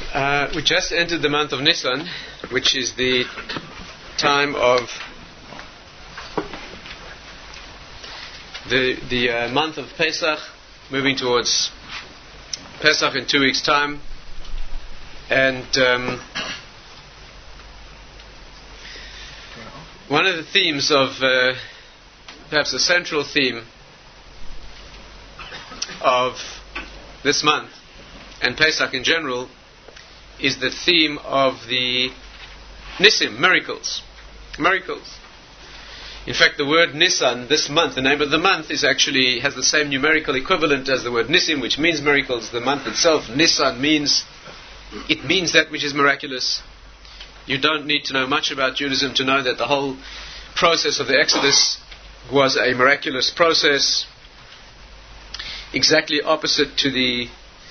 We just entered the month of Nisan, which is the time of the month of Pesach, moving towards Pesach in 2 weeks' time. And one of the themes of, perhaps the central theme of this month, and Pesach in general, is the theme of the Nisim, miracles. Miracles. In fact, the word Nisan, this month, the name of the month, is actually has the same numerical equivalent as the word Nisim, which means miracles. The month itself, Nisan, means that which is miraculous. You don't need to know much about Judaism to know that the whole process of the Exodus was a miraculous process, exactly opposite to the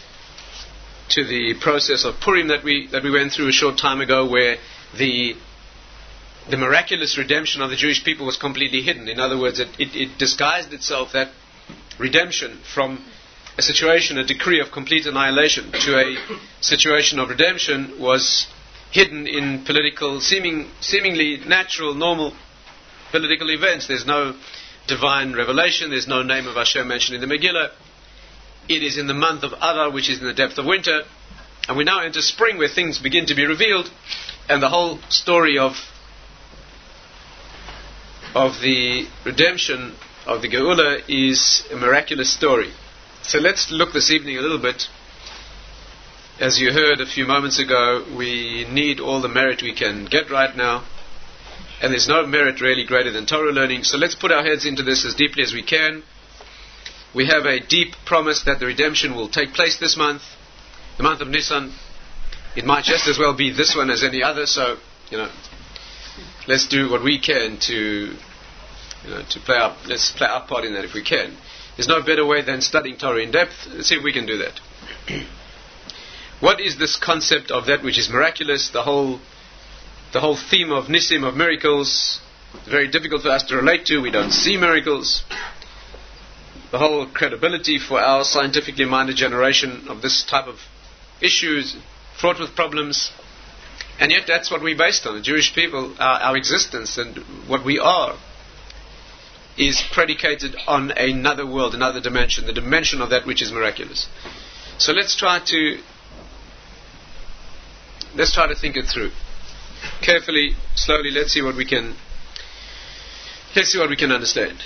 process of Purim that we went through a short time ago, where the miraculous redemption of the Jewish people was completely hidden. In other words, it disguised itself, that redemption, from a situation, a decree of complete annihilation, to a situation of redemption, was hidden in political, seemingly natural, normal political events. There's no divine revelation, there's no name of Hashem mentioned in the Megillah. It is in the month of Adar, which is in the depth of winter, and we now enter spring, where things begin to be revealed, and the whole story of the redemption of the Geula is a miraculous story. So let's look this evening a little bit. As you heard a few moments ago, we need all the merit we can get right now, and there's no merit really greater than Torah learning. So let's put our heads into this as deeply as we can. We have a deep promise that the redemption will take place this month, the month of Nisan. It might just as well be this one as any other, so, let's do what we can to play our part in that if we can. There's no better way than studying Torah in depth. Let's see if we can do that. What is this concept of that which is miraculous? The whole theme of Nisim, of miracles, very difficult for us to relate to. We don't see miracles. The whole credibility for our scientifically minded generation of this type of issues, fraught with problems. And yet that's what we're based on. The Jewish people, our existence and what we are, is predicated on another world, another dimension, the dimension of that which is miraculous. So let's try to think it through. Carefully, slowly, let's see what we can understand.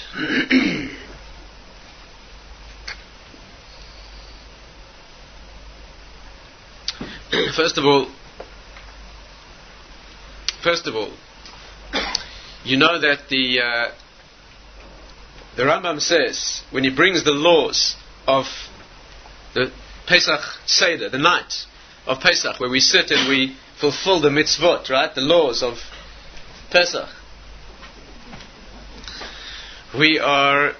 First of all, you know that the Rambam says, when he brings the laws of the Pesach Seder, the night of Pesach, where we sit and we fulfill the mitzvot, right? The laws of Pesach. We are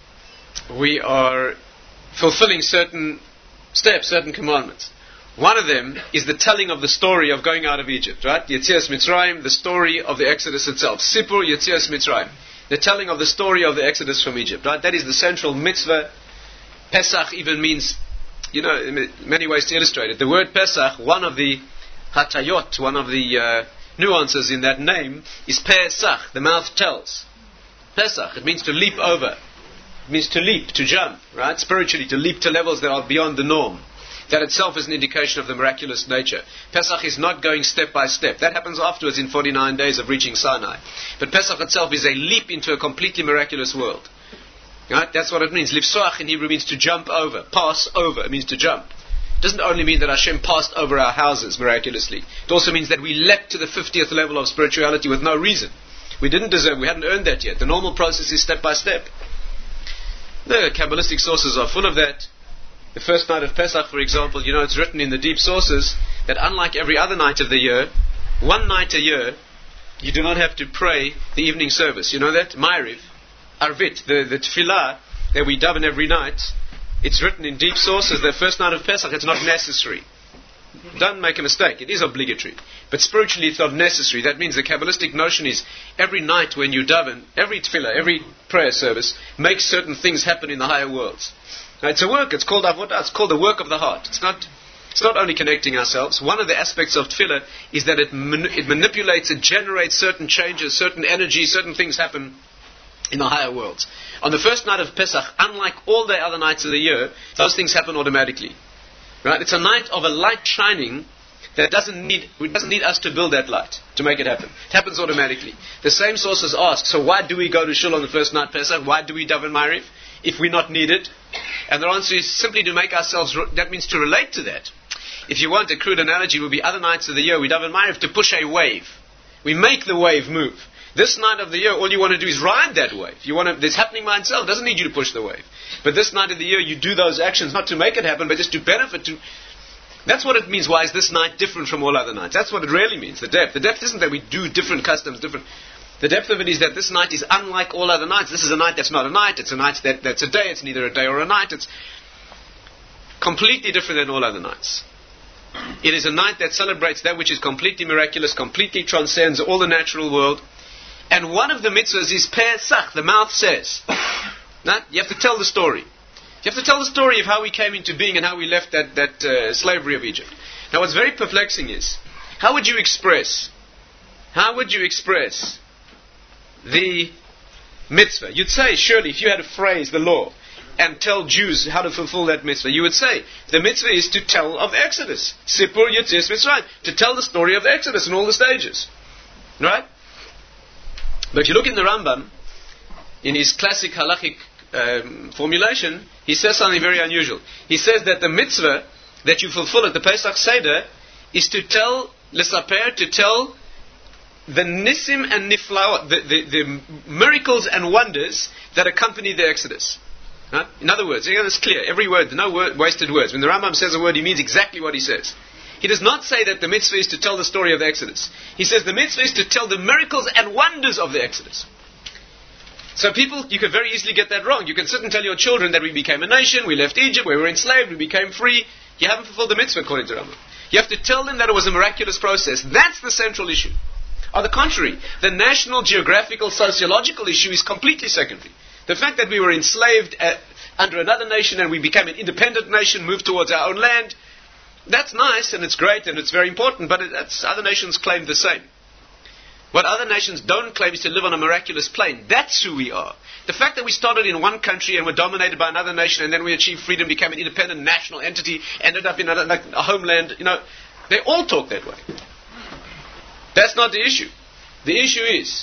fulfilling certain steps, certain commandments. One of them is the telling of the story of going out of Egypt, right? Yetzias Mitzrayim, the story of the Exodus itself. Sipur Yetzias Mitzrayim. The telling of the story of the Exodus from Egypt, right? That is the central mitzvah. Pesach even means, in many ways to illustrate it. The word Pesach, one of the hatayot, one of the nuances in that name, is Pesach, the mouth tells. Pesach, it means to leap over. It means to leap, to jump, right? Spiritually, to leap to levels that are beyond the norm. That itself is an indication of the miraculous nature. Pesach is not going step by step. That happens afterwards in 49 days of reaching Sinai. But Pesach itself is a leap into a completely miraculous world. Right? That's what it means. Lifsoach in Hebrew means to jump over, pass over. It means to jump. It doesn't only mean that Hashem passed over our houses miraculously. It also means that we leapt to the 50th level of spirituality with no reason. We didn't deserve, we hadn't earned that yet. The normal process is step by step. The Kabbalistic sources are full of that. The first night of Pesach, for example, it's written in the deep sources that unlike every other night of the year, one night a year, you do not have to pray the evening service. You know that? Ma'ariv, Arvit, the tefillah that we daven every night, it's written in deep sources that first night of Pesach, it's not necessary. Don't make a mistake, it is obligatory. But spiritually it's not necessary. That means the Kabbalistic notion is every night when you daven, every tefillah, every prayer service, makes certain things happen in the higher worlds. Now, it's a work, it's called avodah, it's called the work of the heart. It's not It's not only connecting ourselves. One of the aspects of tefillah is that it manipulates, it generates certain changes, certain energy, certain things happen in the higher worlds. On the first night of Pesach, unlike all the other nights of the year, those things happen automatically. Right? It's a night of a light shining that doesn't need us to build that light to make it happen. It happens automatically. The same sources ask, so why do we go to Shul on the first night Pesach? Why do we daven Ma'ariv if we're not needed? And the answer is simply to make ourselves, that means to relate to that. If you want a crude analogy, it would be other nights of the year we daven Ma'ariv to push a wave. We make the wave move. This night of the year, all you want to do is ride that wave. It's happening by itself. It doesn't need you to push the wave. But this night of the year, you do those actions not to make it happen, but just to benefit. That's what it means. Why is this night different from all other nights? That's what it really means. The depth. The depth isn't that we do different customs, different. The depth of it is that this night is unlike all other nights. This is a night that's not a night. It's a night that's a day. It's neither a day or a night. It's completely different than all other nights. It is a night that celebrates that which is completely miraculous, completely transcends all the natural world. And one of the mitzvahs is Pesach. The mouth says. You have to tell the story. You have to tell the story of how we came into being and how we left that slavery of Egypt. Now what's very perplexing is, how would you express the mitzvah? You'd say, surely, if you had a phrase, the law, and tell Jews how to fulfill that mitzvah, you would say, the mitzvah is to tell of the Exodus. Sipur Yetzias Mitzrayim. To tell the story of the Exodus in all the stages. Right? But if you look in the Rambam, in his classic halachic formulation, he says something very unusual. He says that the mitzvah that you fulfill at the Pesach Seder is to tell, l'saper, to tell the nisim and niflaot, the miracles and wonders that accompany the Exodus. Huh? In other words, it's clear, every word, no wasted words. When the Rambam says a word, he means exactly what he says. He does not say that the mitzvah is to tell the story of the Exodus. He says the mitzvah is to tell the miracles and wonders of the Exodus. So people, you could very easily get that wrong. You can sit and tell your children that we became a nation, we left Egypt, we were enslaved, we became free. You haven't fulfilled the mitzvah according to Rambam. You have to tell them that it was a miraculous process. That's the central issue. On the contrary, the national, geographical, sociological issue is completely secondary. The fact that we were enslaved under another nation and we became an independent nation, moved towards our own land, that's nice and it's great and it's very important, but other nations claim the same. What other nations don't claim is to live on a miraculous plane. That's who we are. The fact that we started in one country and were dominated by another nation and then we achieved freedom, became an independent national entity, ended up in a homeland, they all talk that way. That's not the issue. The issue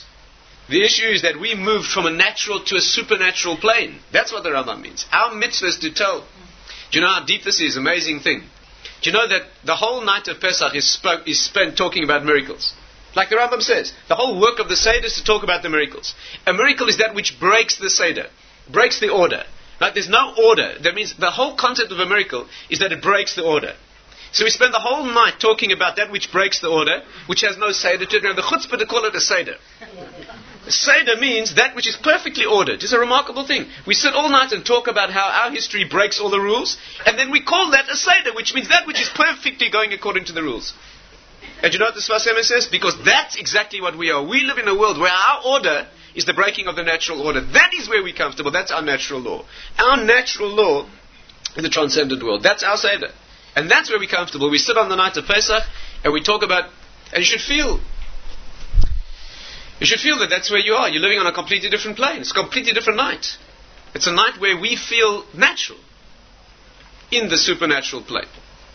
is that we moved from a natural to a supernatural plane. That's what the Rambam means. Our mitzvah is to tell. Do you know how deep this is? Amazing thing. Do you know that the whole night of Pesach is spent talking about miracles? Like the Rambam says, the whole work of the Seder is to talk about the miracles. A miracle is that which breaks the Seder, breaks the order. Right? There's no order. That means the whole concept of a miracle is that it breaks the order. So we spend the whole night talking about that which breaks the order, which has no Seder to it. And the chutzpah to call it a Seder. Seder means that which is perfectly ordered. It's a remarkable thing. We sit all night and talk about how our history breaks all the rules, and then we call that a Seder, which means that which is perfectly going according to the rules. And you know what the Sfas Emes says? Because that's exactly what we are. We live in a world where our order is the breaking of the natural order. That is where we're comfortable. That's our natural law. Our natural law is the transcendent world. That's our Seder. And that's where we're comfortable. We sit on the night of Pesach and we talk about, and you should feel that that's where you are. You're living on a completely different plane. It's a completely different night. It's a night where we feel natural in the supernatural plane.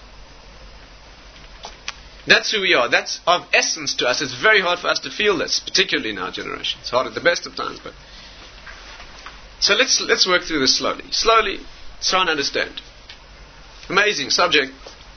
That's who we are. That's of essence to us. It's very hard for us to feel this, particularly in our generation. It's hard at the best of times. But so let's work through this slowly. Slowly, try and understand. Amazing subject.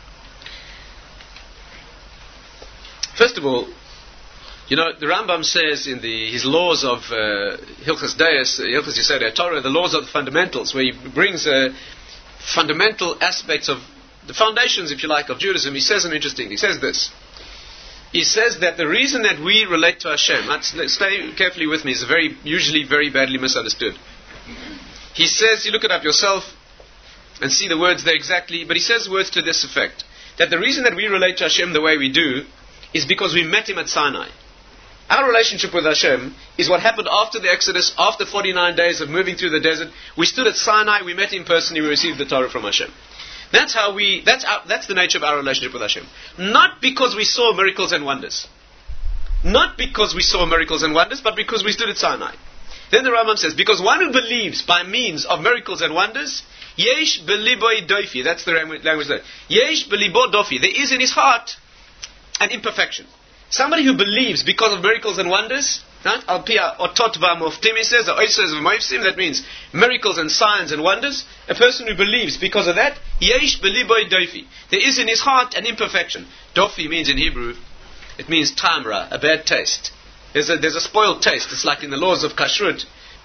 First of all, the Rambam says in his laws of Hilchas Deis, Hilchas Yesodei Torah, the laws of the fundamentals, where he brings fundamental aspects of the foundations, if you like, of Judaism. He says an interesting thing. He says this. He says that the reason that we relate to Hashem, let's stay carefully with me, is usually very badly misunderstood. He says, you look it up yourself and see the words there exactly, but he says words to this effect, that the reason that we relate to Hashem the way we do is because we met Him at Sinai. Our relationship with Hashem is what happened after the Exodus, after 49 days of moving through the desert. We stood at Sinai, we met Him personally, we received the Torah from Hashem. That's the nature of our relationship with Hashem. Not because we saw miracles and wonders. Not because we saw miracles and wonders, but because we stood at Sinai. Then the Rambam says, because one who believes by means of miracles and wonders, yesh beliboi dofi, that's the language there. Yesh belibo dofi, there is in his heart an imperfection. Somebody who believes because of miracles and wonders, right? Alpia ototva moftim, says, or oises of moifsim, that means miracles and signs and wonders. A person who believes because of that, yesh beliboi dofi, there is in his heart an imperfection. Dofi means in Hebrew, it means tamra, a bad taste. There's a spoiled taste. It's like in the laws of kashrut.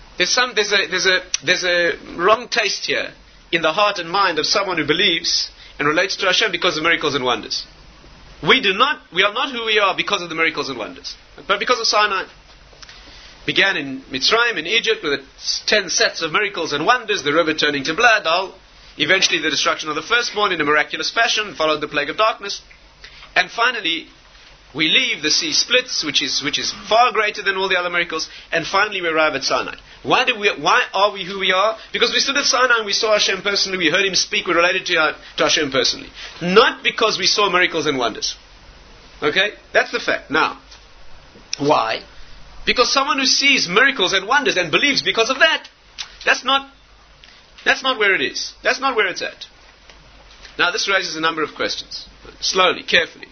There's a wrong taste here in the heart and mind of someone who believes and relates to Hashem because of miracles and wonders. We are not who we are because of the miracles and wonders, but because of Sinai. Began in Mitzrayim, in Egypt, with 10 sets of miracles and wonders, the river turning to blood, eventually the destruction of the firstborn in a miraculous fashion, followed the plague of darkness, and finally we leave, the sea splits, which is far greater than all the other miracles, and finally we arrive at Sinai. Why are we who we are? Because we stood at Sinai and we saw Hashem personally, we heard Him speak, we related to Hashem personally. Not because we saw miracles and wonders. Okay? That's the fact. Now, why? Because someone who sees miracles and wonders and believes because of that, that's not where it is. That's not where it's at. Now this raises a number of questions. Slowly, carefully.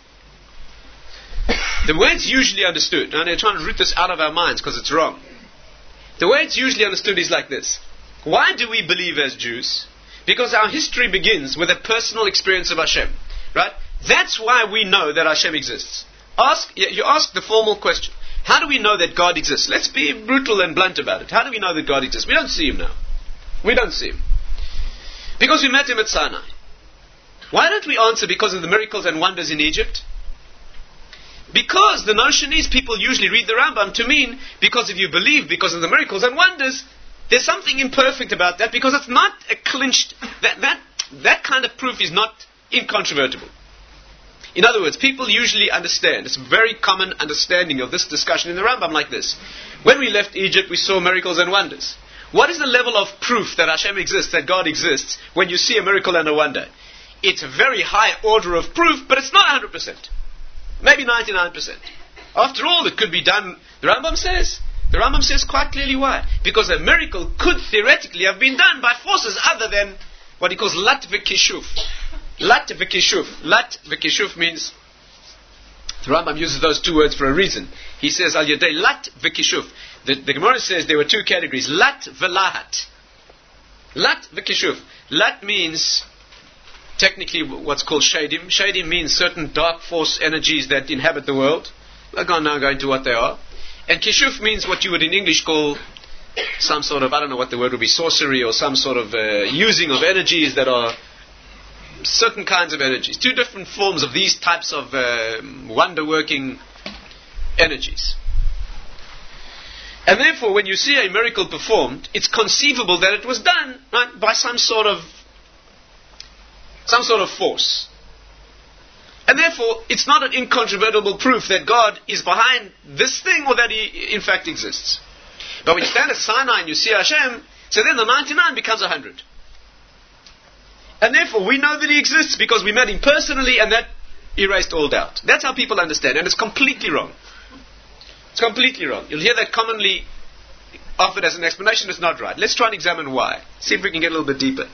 The way it's usually understood, and they're trying to root this out of our minds because it's wrong. The way it's usually understood is like this. Why do we believe as Jews? Because our history begins with a personal experience of Hashem. Right? That's why we know that Hashem exists. You ask the formal question. How do we know that God exists? Let's be brutal and blunt about it. How do we know that God exists? We don't see Him now. We don't see Him. Because we met Him at Sinai. Why don't we answer because of the miracles and wonders in Egypt? Because the notion is people usually read the Rambam to mean because if you believe because of the miracles and wonders, there's something imperfect about that because it's not a clinched, that kind of proof is not incontrovertible. In other words, people usually understand, it's a very common understanding of this discussion in the Rambam like this. When we left Egypt, we saw miracles and wonders. What is the level of proof that Hashem exists, that God exists, when you see a miracle and a wonder? It's a very high order of proof, but it's not 100%. Maybe 99%. After all, it could be done, the Rambam says quite clearly why. Because a miracle could theoretically have been done by forces other than what he calls lat v'kishuf. Lat v'kishuf. Lat v'kishuf means, the Rambam uses those two words for a reason. He says, al yadei lat v'kishuf. The Gemara says there were two categories, lat v'lahat. Lat v'kishuf. Lat means technically what's called shadim. Shadim means certain dark force energies that inhabit the world. We're now going to what they are. And kishuf means what you would in English call some sort of, I don't know what the word would be, sorcery or some sort of using of energies that are certain kinds of energies. Two different forms of these types of wonder-working energies. And therefore, when you see a miracle performed, it's conceivable that it was done by some sort of force. And therefore, it's not an incontrovertible proof that God is behind this thing or that He in fact exists. But when you stand at Sinai and you see Hashem, so then the 99 becomes 100. And therefore, we know that He exists because we met Him personally and that erased all doubt. That's how people understand, and it's completely wrong. It's completely wrong. You'll hear that commonly offered as an explanation. It's not right. Let's try and examine why. See if we can get a little bit deeper.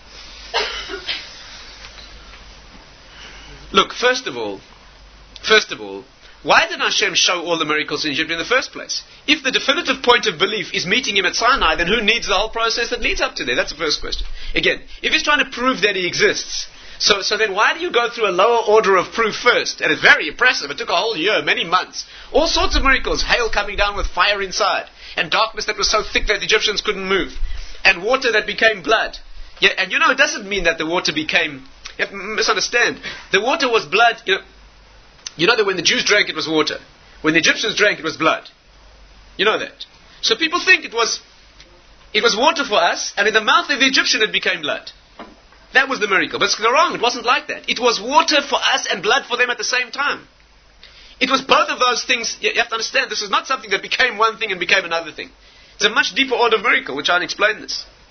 Look, first of all, why did Hashem show all the miracles in Egypt in the first place? If the definitive point of belief is meeting Him at Sinai, then who needs the whole process that leads up to there? That's the first question. Again, if He's trying to prove that He exists, so then why do you go through a lower order of proof first? And it's very impressive. It took a whole year, many months. All sorts of miracles. Hail coming down with fire inside. And darkness that was so thick that the Egyptians couldn't move. And water that became blood. Yeah, and it doesn't mean that the water became... You have to misunderstand. The water was blood. You know that when the Jews drank, it was water. When the Egyptians drank, it was blood. You know that. So people think it was water for us, and in the mouth of the Egyptian it became blood. That was the miracle. But it's wrong. It wasn't like that. It was water for us and blood for them at the same time. It was both of those things. You have to understand, this is not something that became one thing and became another thing. It's a much deeper order of miracle, which I'll explain this.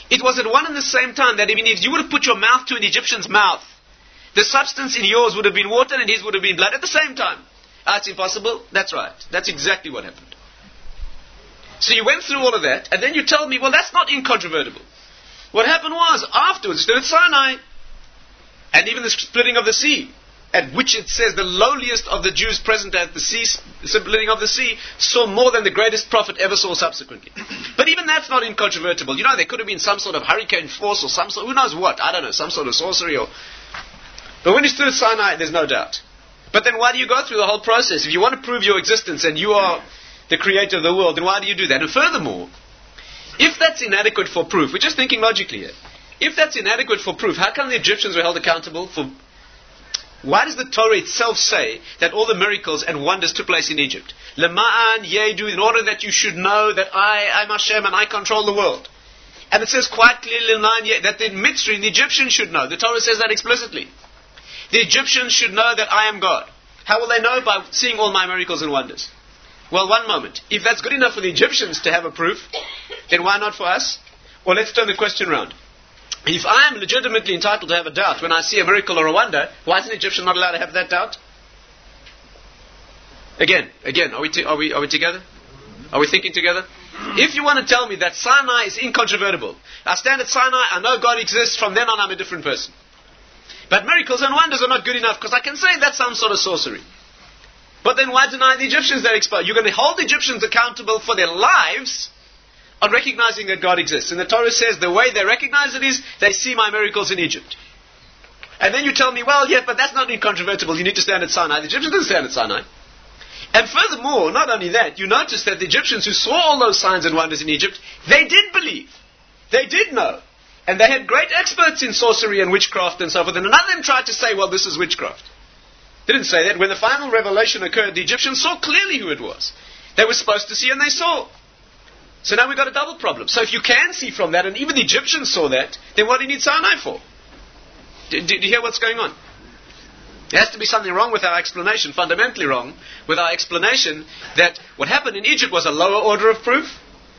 It was at one and the same time that even if you would have put your mouth to an Egyptian's mouth, the substance in yours would have been water and his would have been blood at the same time. It's impossible? That's right. That's exactly what happened. So you went through all of that, and then you tell me, well, that's not incontrovertible. What happened was, afterwards, stood at Sinai, and even the splitting of the sea, at which it says the lowliest of the Jews present at the sea, splitting of the sea, saw more than the greatest prophet ever saw subsequently. But even that's not incontrovertible. You know, there could have been some sort of hurricane force or some sort, who knows what, I don't know, some sort of sorcery or... But when you stood at Sinai, there's no doubt. But then why do you go through the whole process? If you want to prove your existence and you are the creator of the world, then why do you do that? And furthermore, if that's inadequate for proof, we're just thinking logically here. If that's inadequate for proof, how come the Egyptians were held accountable for... Why does the Torah itself say that all the miracles and wonders took place in Egypt? Lema'an yedu, in order that you should know that I'm Hashem and I control the world. And it says quite clearly in line that the Mitzri, the Egyptians should know. The Torah says that explicitly. The Egyptians should know that I am God. How will they know? By seeing all my miracles and wonders. Well, one moment. If that's good enough for the Egyptians to have a proof, then why not for us? Well, let's turn the question around. If I am legitimately entitled to have a doubt when I see a miracle or a wonder, why is an Egyptian not allowed to have that doubt? Again, are we together? Are we thinking together? If you want to tell me that Sinai is incontrovertible, I stand at Sinai, I know God exists, from then on I'm a different person. But miracles and wonders are not good enough because I can say that's some sort of sorcery. But then why deny the Egyptians their exposure? You're going to hold the Egyptians accountable for their lives on recognizing that God exists. And the Torah says the way they recognize it is they see my miracles in Egypt. And then you tell me, well, yeah, but that's not incontrovertible. You need to stand at Sinai. The Egyptians didn't stand at Sinai. And furthermore, not only that, you notice that the Egyptians who saw all those signs and wonders in Egypt, they did believe. They did know. And they had great experts in sorcery and witchcraft and so forth. And none of them tried to say, well, this is witchcraft. They didn't say that. When the final revelation occurred, the Egyptians saw clearly who it was. They were supposed to see and they saw. So now we've got a double problem. So if you can see from that, and even the Egyptians saw that, then what do you need Sinai for? Do you hear what's going on? There has to be something wrong with our explanation, fundamentally wrong, with our explanation that what happened in Egypt was a lower order of proof,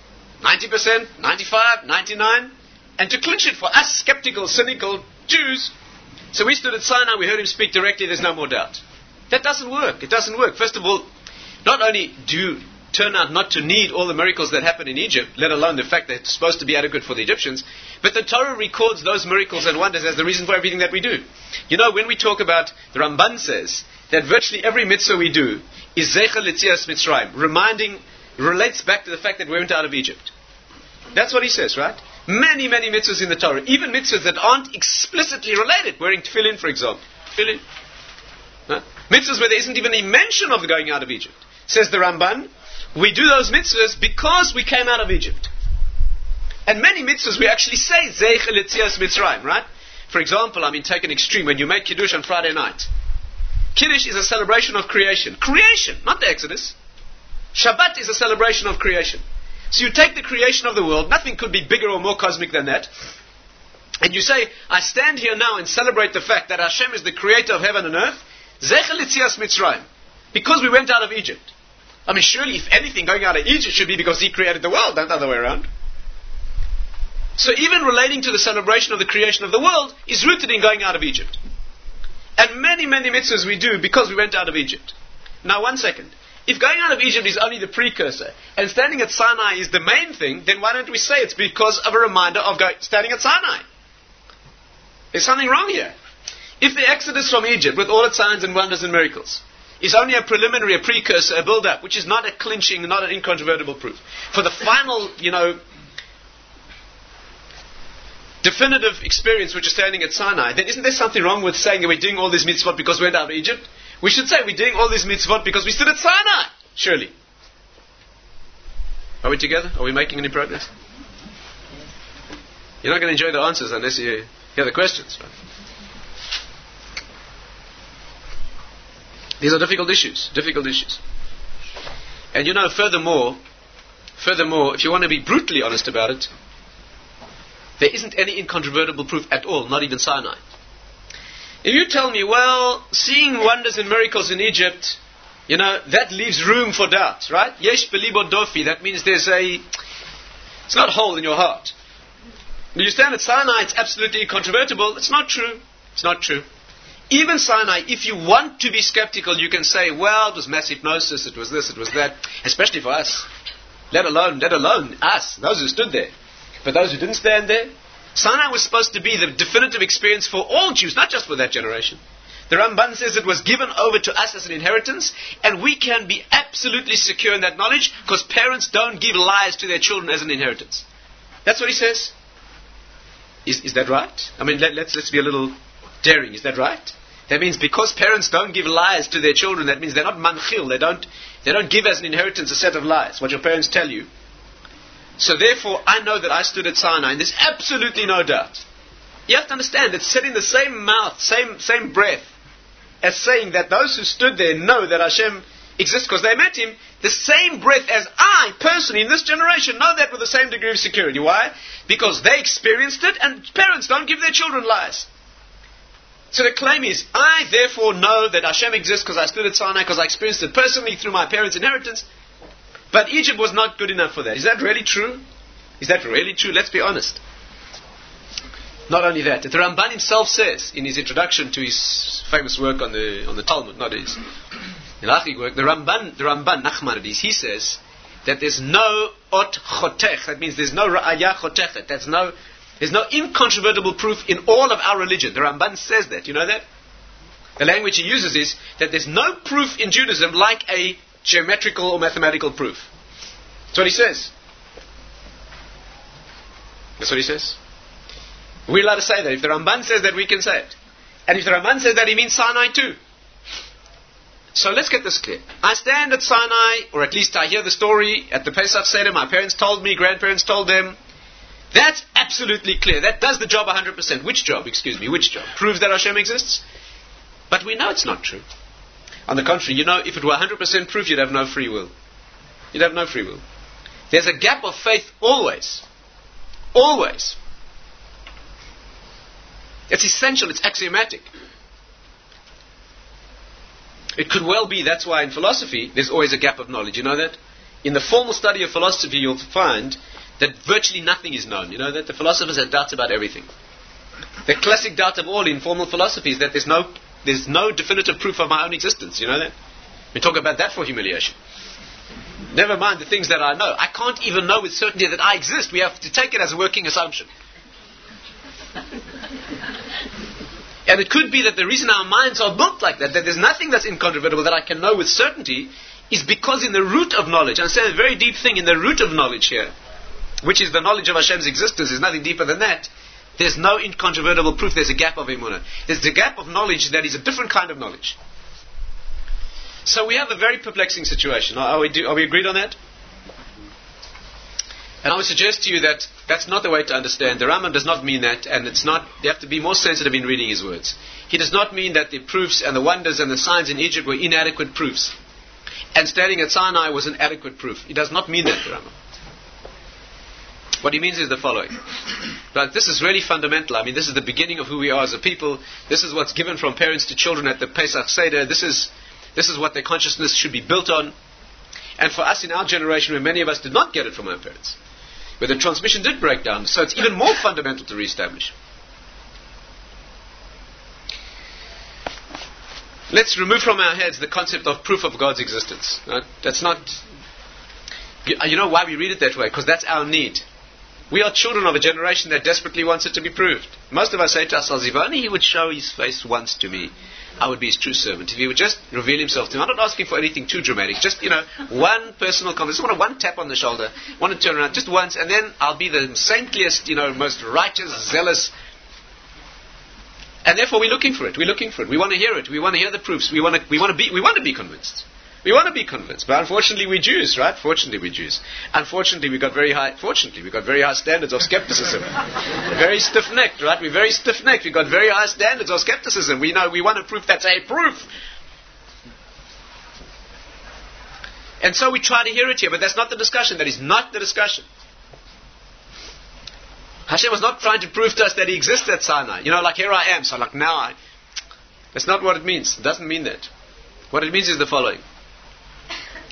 90%, 95, 99, and to clinch it for us skeptical, cynical Jews, so we stood at Sinai, we heard him speak directly, there's no more doubt. That doesn't work. It doesn't work. First of all, not only do you turn out not to need all the miracles that happened in Egypt, let alone the fact that it's supposed to be adequate for the Egyptians, but the Torah records those miracles and wonders as the reason for everything that we do. You know, when we talk about, the Ramban says that virtually every mitzvah we do is Zecher L'Tzias Mitzrayim, relates back to the fact that we went out of Egypt. That's what he says, right? Many, many mitzvahs in the Torah, even mitzvahs that aren't explicitly related, wearing tefillin, for example. Tefillin. Huh? Mitzvahs where there isn't even a mention of going out of Egypt. Says the Ramban, we do those mitzvahs because we came out of Egypt. And many mitzvahs we actually say, Zecher L'Tzias Mitzrayim, right? For example, take an extreme, when you make Kiddush on Friday night. Kiddush is a celebration of creation. Creation, not the Exodus. Shabbat is a celebration of creation. So you take the creation of the world, nothing could be bigger or more cosmic than that, and you say, I stand here now and celebrate the fact that Hashem is the creator of heaven and earth, Zecher L'Tzias Mitzrayim, because we went out of Egypt. Surely, if anything, going out of Egypt should be because he created the world, not the other way around. So even relating to the celebration of the creation of the world is rooted in going out of Egypt. And many, many mitzvahs we do because we went out of Egypt. Now, one second. If going out of Egypt is only the precursor, and standing at Sinai is the main thing, then why don't we say it's because of a reminder of standing at Sinai? There's something wrong here. If the exodus from Egypt, with all its signs and wonders and miracles, is only a preliminary, a precursor, a build-up, which is not a clinching, not an incontrovertible proof, for the final, definitive experience which is standing at Sinai, then isn't there something wrong with saying that we're doing all these mitzvot because we went out of Egypt? We should say we're doing all these mitzvot because we stood at Sinai, surely. Are we together? Are we making any progress? You're not going to enjoy the answers unless you hear the questions. Right? These are difficult issues. And furthermore, if you want to be brutally honest about it, there isn't any incontrovertible proof at all, not even Sinai. If you tell me, well, seeing wonders and miracles in Egypt, that leaves room for doubt, right? Yesh belibo dofi, that means it's not whole in your heart. You stand at Sinai, it's absolutely incontrovertible. It's not true. It's not true. Even Sinai, if you want to be skeptical, you can say, well, it was mass hypnosis, it was this, it was that, especially for us. Let alone us, those who stood there. But those who didn't stand there, Sinai was supposed to be the definitive experience for all Jews, not just for that generation. The Ramban says it was given over to us as an inheritance, and we can be absolutely secure in that knowledge, because parents don't give lies to their children as an inheritance. That's what he says. Is that right? I mean, let's be a little daring. Is that right? That means because parents don't give lies to their children, that means they're not manchil. They don't give as an inheritance a set of lies, what your parents tell you. So therefore, I know that I stood at Sinai, and there's absolutely no doubt. You have to understand, it's said in the same mouth, same breath, as saying that those who stood there know that Hashem exists because they met Him, the same breath as I, personally, in this generation, know that with the same degree of security. Why? Because they experienced it, and parents don't give their children lies. So the claim is, I therefore know that Hashem exists because I stood at Sinai, because I experienced it personally through my parents' inheritance. But Egypt was not good enough for that. Is that really true? Is that really true? Let's be honest. Not only that, the Ramban himself says in his introduction to his famous work on the Talmud, not his halachic work, the Ramban Nachmanides, he says that there's no ot chotech. That means there's no ra'ayah chotechet. There's no incontrovertible proof in all of our religion. The Ramban says that. You know that? The language he uses is that there's no proof in Judaism like a geometrical or mathematical proof. That's what he says. That's what he says. We're allowed to say that. If the Ramban says that, we can say it. And if the Ramban says that, he means Sinai too. So let's get this clear. I stand at Sinai, or at least I hear the story at the Pesach Seder. My parents told me, grandparents told them. That's absolutely clear. That does the job 100%. Which job? Which job? Proves that Hashem exists? But we know it's not true. On the contrary, if it were 100% proof, you'd have no free will. You'd have no free will. There's a gap of faith always. Always. It's essential, it's axiomatic. It could well be, that's why in philosophy, there's always a gap of knowledge. You know that? In the formal study of philosophy, you'll find that virtually nothing is known. You know that? The philosophers have doubts about everything. The classic doubt of all in formal philosophy is that there's no definitive proof of my own existence. You know that? We talk about that for humiliation. Never mind the things that I know. I can't even know with certainty that I exist. We have to take it as a working assumption. And it could be that the reason our minds are built like that there's nothing that's incontrovertible that I can know with certainty, is because in the root of knowledge, understand a very deep thing, in the root of knowledge here, which is the knowledge of Hashem's existence, there's nothing deeper than that. There's no incontrovertible proof, there's a gap of emunah. There's a gap of knowledge that is a different kind of knowledge. So we have a very perplexing situation. Are we agreed on that? And I would suggest to you that that's not the way to understand. The Rambam does not mean that, and it's not. You have to be more sensitive in reading his words. He does not mean that the proofs and the wonders and the signs in Egypt were inadequate proofs, and standing at Sinai was an adequate proof. He does not mean that, the Rambam. What he means is the following. But this is really fundamental. I mean, this is the beginning of who we are as a people. This is what's given from parents to children at the Pesach Seder. This is what their consciousness should be built on. And for us in our generation, where many of us did not get it from our parents, where the transmission did break down, so it's even more fundamental to reestablish. Let's remove from our heads the concept of proof of God's existence. Right? That's not... You know why we read it that way? Because that's our need. We are children of a generation that desperately wants it to be proved. Most of us say to ourselves, if only he would show his face once to me, I would be his true servant. If he would just reveal himself to me. I'm not asking for anything too dramatic. Just, one personal conversation. I want one tap on the shoulder. Want to turn around just once, and then I'll be the saintliest, most righteous, zealous. And therefore we're looking for it. We're looking for it. We want to hear it. We want to hear the proofs. We want to be convinced. We want to be convinced, but unfortunately we're Jews, right? Fortunately we're Jews. Unfortunately we got very high standards of skepticism. Very stiff-necked, right? We're very stiff-necked. We've got very high standards of skepticism. We know we want a proof that's a proof. And so we try to hear it here, but that's not the discussion. That is not the discussion. Hashem was not trying to prove to us that he exists at Sinai. Like here I am, so like now That's not what it means. It doesn't mean that. What it means is the following.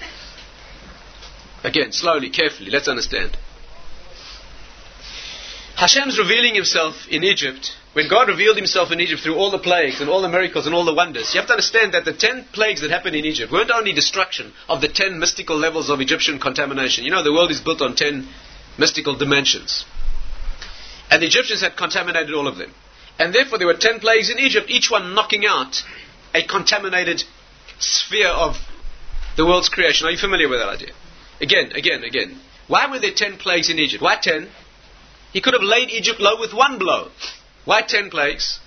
Again, slowly, carefully, let's understand. Hashem's revealing himself in Egypt. When God revealed himself in Egypt through all the plagues and all the miracles and all the wonders, you have to understand that the 10 plagues that happened in Egypt weren't only destruction of the 10 mystical levels of Egyptian contamination. You know, the world is built on 10 mystical dimensions. And the Egyptians had contaminated all of them. And therefore there were 10 plagues in Egypt, each one knocking out a contaminated sphere of the world's creation. Are you familiar with that idea? Again. Why were there 10 plagues in Egypt? Why 10? He could have laid Egypt low with one blow. Why 10 plagues?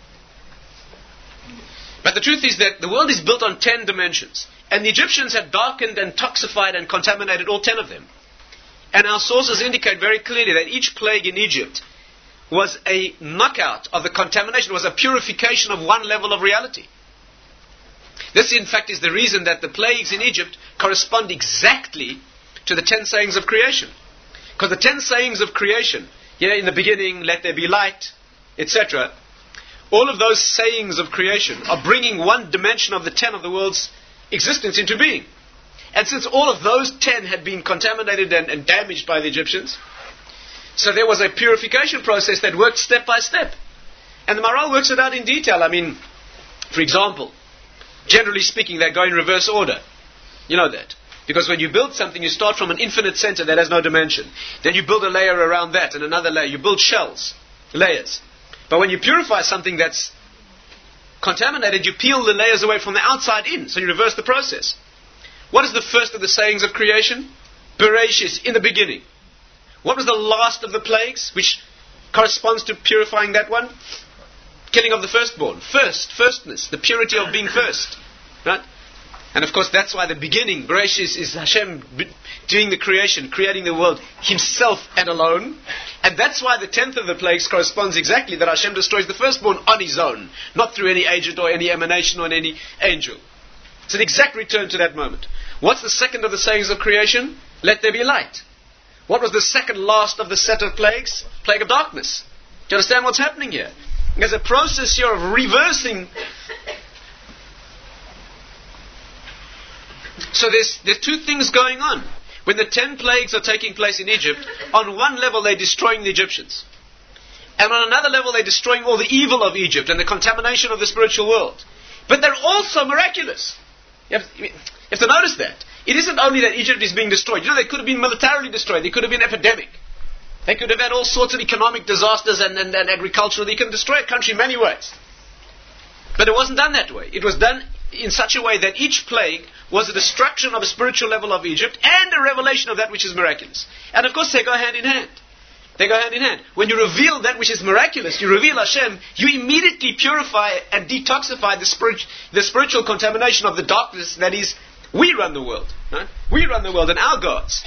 But the truth is that the world is built on 10 dimensions. And the Egyptians had darkened and toxified and contaminated all 10 of them. And our sources indicate very clearly that each plague in Egypt was a knockout of the contamination, was a purification of one level of reality. This, in fact, is the reason that the plagues in Egypt correspond exactly to the 10 sayings of creation. Because the 10 sayings of creation, in the beginning, let there be light, etc., all of those sayings of creation are bringing one dimension of the 10 of the world's existence into being. And since all of those 10 had been contaminated and damaged by the Egyptians, so there was a purification process that worked step by step. And the Maharal works it out in detail. I mean, for example, generally speaking, they go in reverse order. You know that. Because when you build something, you start from an infinite center that has no dimension. Then you build a layer around that and another layer. You build shells, layers. But when you purify something that's contaminated, you peel the layers away from the outside in. So you reverse the process. What is the first of the sayings of creation? Bereshis, in the beginning. What was the last of the plagues, which corresponds to purifying that one? Killing of the firstborn. Firstness, the purity of being first. Right? And of course that's why the beginning, Bereshis, is Hashem doing the creation, creating the world himself and alone. And that's why the 10th of the plagues corresponds exactly that Hashem destroys the firstborn on his own, not through any agent or any emanation or any angel. It's an exact return to that moment. What's the second of the sayings of creation? Let there be light. What was the second last of the set of plagues? Plague of darkness. Do you understand what's happening here? There's a process here of reversing. So there's two things going on. When the 10 plagues are taking place in Egypt, on one level they're destroying the Egyptians. And on another level they're destroying all the evil of Egypt and the contamination of the spiritual world. But they're also miraculous. You have to notice that. It isn't only that Egypt is being destroyed. You know, they could have been militarily destroyed. They could have been epidemic. They could have had all sorts of economic disasters and agricultural. They can destroy a country in many ways. But it wasn't done that way. It was done in such a way that each plague was a destruction of a spiritual level of Egypt and a revelation of that which is miraculous. And of course they go hand in hand. They go hand in hand. When you reveal that which is miraculous, you reveal Hashem, you immediately purify and detoxify the spiritual contamination of the darkness that is, we run the world. Right? We run the world and our gods.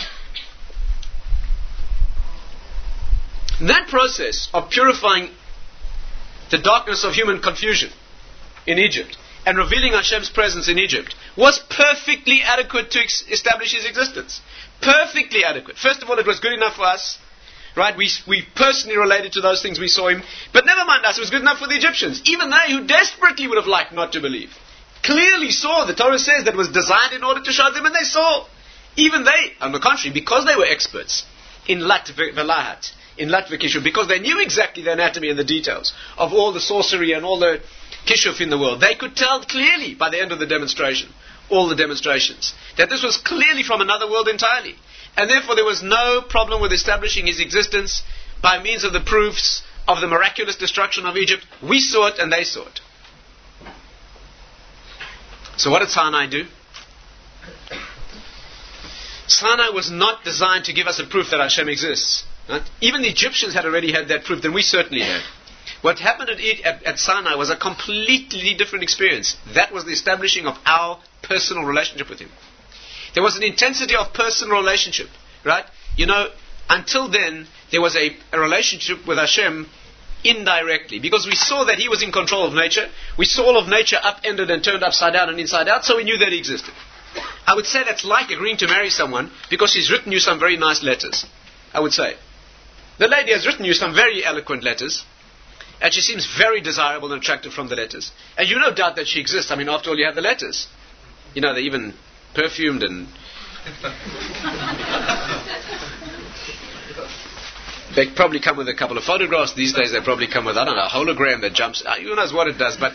That process of purifying the darkness of human confusion in Egypt and revealing Hashem's presence in Egypt was perfectly adequate to establish his existence. Perfectly adequate. First of all, it was good enough for us. Right? We personally related to those things we saw him. But never mind us, it was good enough for the Egyptians. Even they who desperately would have liked not to believe. Clearly saw, the Torah says, that it was designed in order to show them, and they saw. Even they, on the contrary, because they were experts in Lat Velahat, in Lat V'Kishuf, because they knew exactly the anatomy and the details of all the sorcery and all the Kishuf in the world, they could tell clearly by the end of the demonstration, all the demonstrations, that this was clearly from another world entirely. And therefore there was no problem with establishing his existence by means of the proofs of the miraculous destruction of Egypt. We saw it and they saw it. So what did Sinai do? Sinai was not designed to give us a proof that Hashem exists. Right? Even the Egyptians had already had that proof, then we certainly had. What happened at Sinai was a completely different experience. That was the establishing of our personal relationship with him. There was an intensity of personal relationship, right? You know, until then, there was a relationship with Hashem indirectly, because we saw that he was in control of nature. We saw all of nature upended and turned upside down and inside out, so we knew that he existed. I would say that's like agreeing to marry someone because she's written you some very nice letters. I would say. The lady has written you some very eloquent letters, and she seems very desirable and attractive from the letters. And you no doubt that she exists. I mean, after all, you have the letters. You know, they're even perfumed and... They probably come with a couple of photographs. These days they probably come with, I don't know, a hologram that jumps. Who knows what it does, but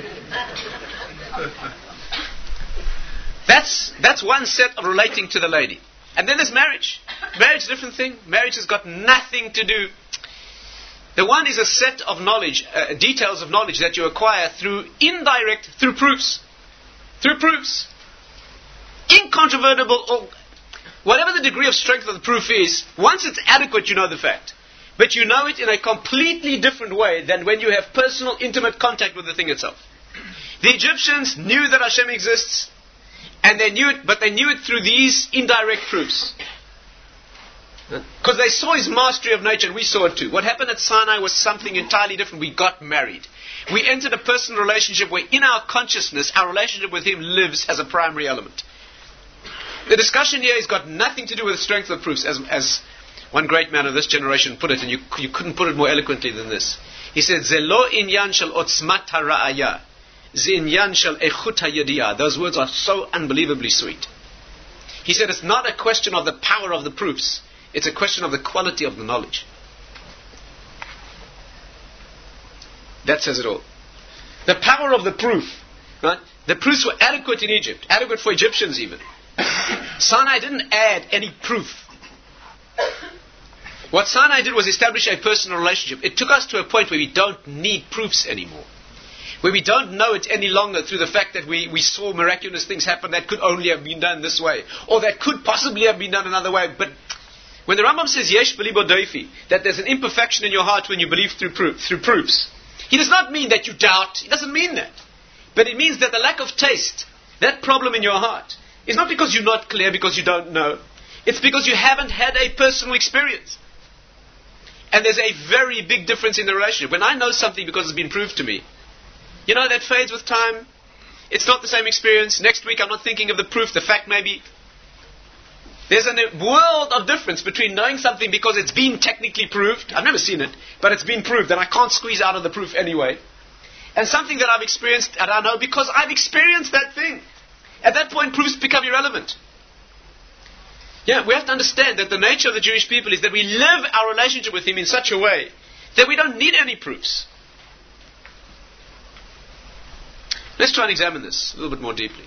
that's one set of relating to the lady. And then there's marriage. Marriage is a different thing. Marriage has got nothing to do. The one is a set of knowledge, details of knowledge that you acquire through proofs. Through proofs. Incontrovertible, or whatever the degree of strength of the proof is, once it's adequate, you know the fact. But you know it in a completely different way than when you have personal, intimate contact with the thing itself. The Egyptians knew that Hashem exists, and they knew it, but they knew it through these indirect proofs. Because they saw his mastery of nature, and we saw it too. What happened at Sinai was something entirely different. We got married. We entered a personal relationship where in our consciousness, our relationship with him lives as a primary element. The discussion here has got nothing to do with the strength of the proofs, as one great man of this generation put it, and you couldn't put it more eloquently than this. He said, "Ze lo inyan shel otzmat hara'aya, ze inyan shel echut hayediyah." Those words are so unbelievably sweet. He said, it's not a question of the power of the proofs. It's a question of the quality of the knowledge. That says it all. The power of the proof. Right? The proofs were adequate in Egypt. Adequate for Egyptians even. Sinai didn't add any proof. What Sinai did was establish a personal relationship. It took us to a point where we don't need proofs anymore. Where we don't know it any longer through the fact that we saw miraculous things happen that could only have been done this way. Or that could possibly have been done another way. But when the Rambam says, Yesh belibo doifi, that there's an imperfection in your heart when you believe through proofs, he does not mean that you doubt. He doesn't mean that. But it means that the lack of taste, that problem in your heart, is not because you're not clear, because you don't know. It's because you haven't had a personal experience. And there's a very big difference in the relationship. When I know something because it's been proved to me, you know, that fades with time. It's not the same experience. Next week I'm not thinking of the proof, the fact maybe. There's a world of difference between knowing something because it's been technically proved. I've never seen it, but it's been proved and I can't squeeze out of the proof anyway. And something that I've experienced and I know because I've experienced that thing. At that point, proofs become irrelevant. Yeah, we have to understand that the nature of the Jewish people is that we live our relationship with him in such a way that we don't need any proofs. Let's try and examine this a little bit more deeply.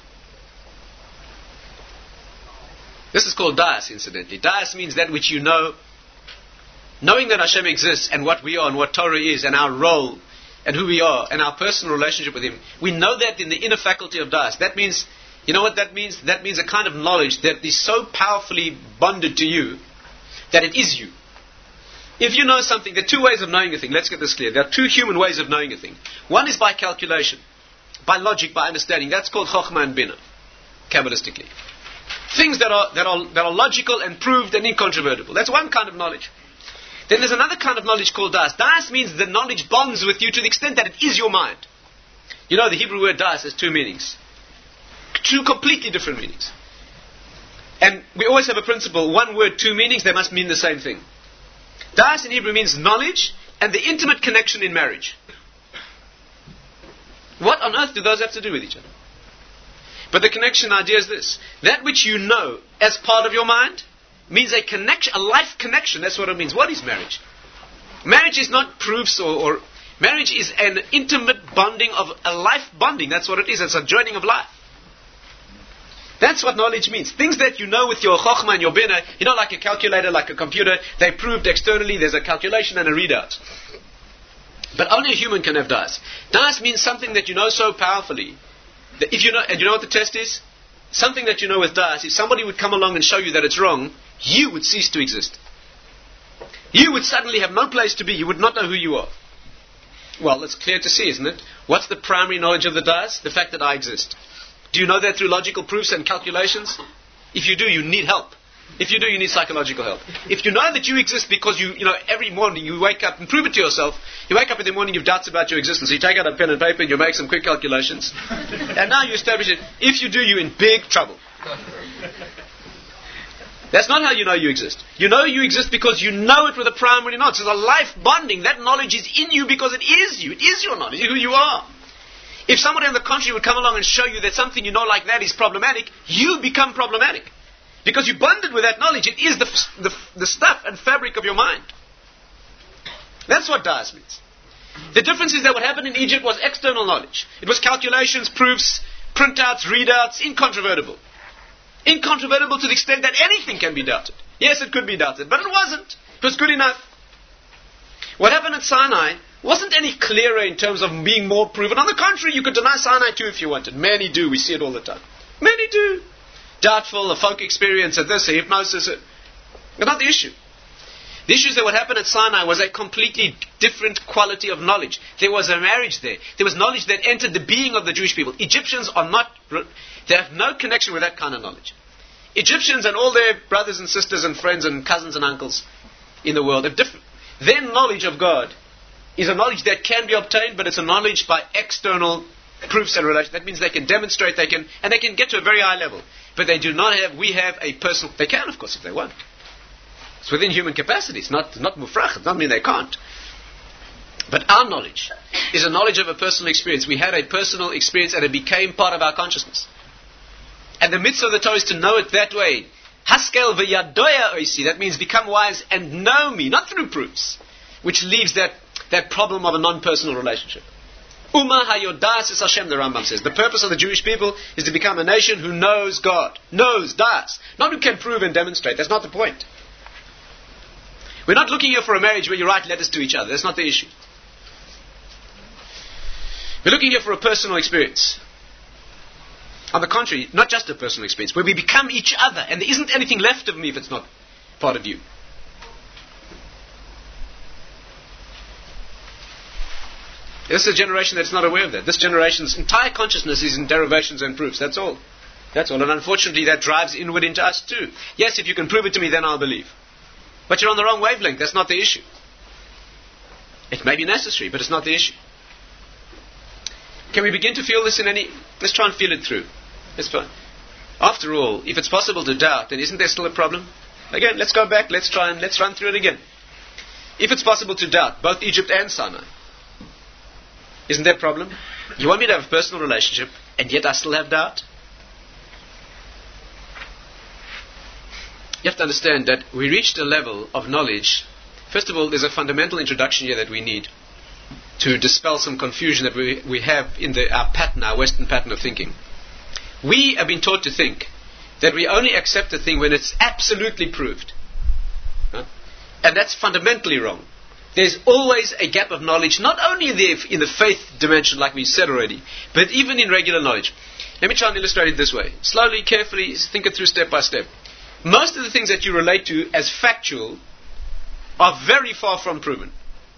This is called da'as, incidentally. Da'as means that which you know. Knowing that Hashem exists and what we are and what Torah is and our role and who we are and our personal relationship with him, we know that in the inner faculty of da'as. That means, you know what that means? That means a kind of knowledge that is so powerfully bonded to you that it is you. If you know something, there are two ways of knowing a thing. Let's get this clear. There are two human ways of knowing a thing. One is by calculation, by logic, by understanding. That's called chokhmah and binah, Kabbalistically. Things that are logical and proved and incontrovertible. That's one kind of knowledge. Then there's another kind of knowledge called da'as. Da'as means the knowledge bonds with you to the extent that it is your mind. You know, the Hebrew word da'as has two meanings. Two completely different meanings. And we always have a principle, one word, two meanings, they must mean the same thing. Da'as in Hebrew means knowledge and the intimate connection in marriage. What on earth do those have to do with each other? But the connection idea is this. That which you know as part of your mind means a connection, a life connection. That's what it means. What is marriage? Marriage is not proofs or marriage is an intimate bonding of a life bonding. That's what it is. It's a joining of life. That's what knowledge means. Things that you know with your chokhmah and your binah, you know, like a calculator, like a computer, they proved externally, there's a calculation and a readout. But only a human can have da'as. Da'as means something that you know so powerfully that if you know, and you know what the test is? Something that you know with da'as, if somebody would come along and show you that it's wrong, you would cease to exist. You would suddenly have no place to be. You would not know who you are. Well, it's clear to see, isn't it? What's the primary knowledge of the da'as? The fact that I exist. Do you know that through logical proofs and calculations? If you do, you need help. If you do, you need psychological help. If you know that you exist because you know, every morning you wake up and prove it to yourself, you wake up in the morning, you have doubts about your existence, so you take out a pen and paper and you make some quick calculations, and now you establish it. If you do, you're in big trouble. That's not how you know you exist. You know you exist because you know it with a primary knowledge. It's a life bonding. That knowledge is in you because it is you. It is your knowledge. It's who you are. If somebody on the contrary would come along and show you that something you know like that is problematic, you become problematic. Because you bonded with that knowledge. It is the stuff and fabric of your mind. That's what das means. The difference is that what happened in Egypt was external knowledge. It was calculations, proofs, printouts, readouts, incontrovertible. Incontrovertible to the extent that anything can be doubted. Yes, it could be doubted, but it wasn't. It was good enough. What happened at Sinai wasn't any clearer in terms of being more proven. On the contrary, you could deny Sinai too if you wanted. Many do. We see it all the time. Many do. Doubtful, a folk experience, at this, a hypnosis. But not the issue. The issue is that what happened at Sinai was a completely different quality of knowledge. There was a marriage there. There was knowledge that entered the being of the Jewish people. Egyptians are not, they have no connection with that kind of knowledge. Egyptians and all their brothers and sisters and friends and cousins and uncles in the world have different. Their knowledge of God is a knowledge that can be obtained, but it's a knowledge by external proofs and relations. That means they can demonstrate, they can get to a very high level. But they do not have, we have a personal, they can of course if they want. It's within human capacity. It's not mufrach. It doesn't mean they can't. But our knowledge is a knowledge of a personal experience. We had a personal experience and it became part of our consciousness. And the mitzvah of the Torah is to know it that way. Haskel v'yadoya oisi. That means become wise and know me, not through proofs. Which leaves that problem of a non-personal relationship. Ummah hayodas is Hashem, the Rambam says. The purpose of the Jewish people is to become a nation who knows God. Knows, das. Not who can prove and demonstrate. That's not the point. We're not looking here for a marriage where you write letters to each other. That's not the issue. We're looking here for a personal experience. On the contrary, not just a personal experience, where we become each other, and there isn't anything left of me if it's not part of you. This is a generation that's not aware of that. This generation's entire consciousness is in derivations and proofs. That's all. That's all. And unfortunately, that drives inward into us too. Yes, if you can prove it to me, then I'll believe. But you're on the wrong wavelength. That's not the issue. It may be necessary, but it's not the issue. Can we begin to feel this in any... Let's try and feel it through. It's fine. After all, if it's possible to doubt, then isn't there still a problem? Again, let's go back. Let's run through it again. If it's possible to doubt, both Egypt and Sinai, isn't there a problem? You want me to have a personal relationship, and yet I still have doubt? You have to understand that we reached a level of knowledge. First of all, there's a fundamental introduction here that we need to dispel some confusion that we have in our Western pattern of thinking. We have been taught to think that we only accept a thing when it's absolutely proved. And that's fundamentally wrong. There's always a gap of knowledge, not only in the faith dimension, like we said already, but even in regular knowledge. Let me try and illustrate it this way. Slowly, carefully, think it through step by step. Most of the things that you relate to as factual are very far from proven.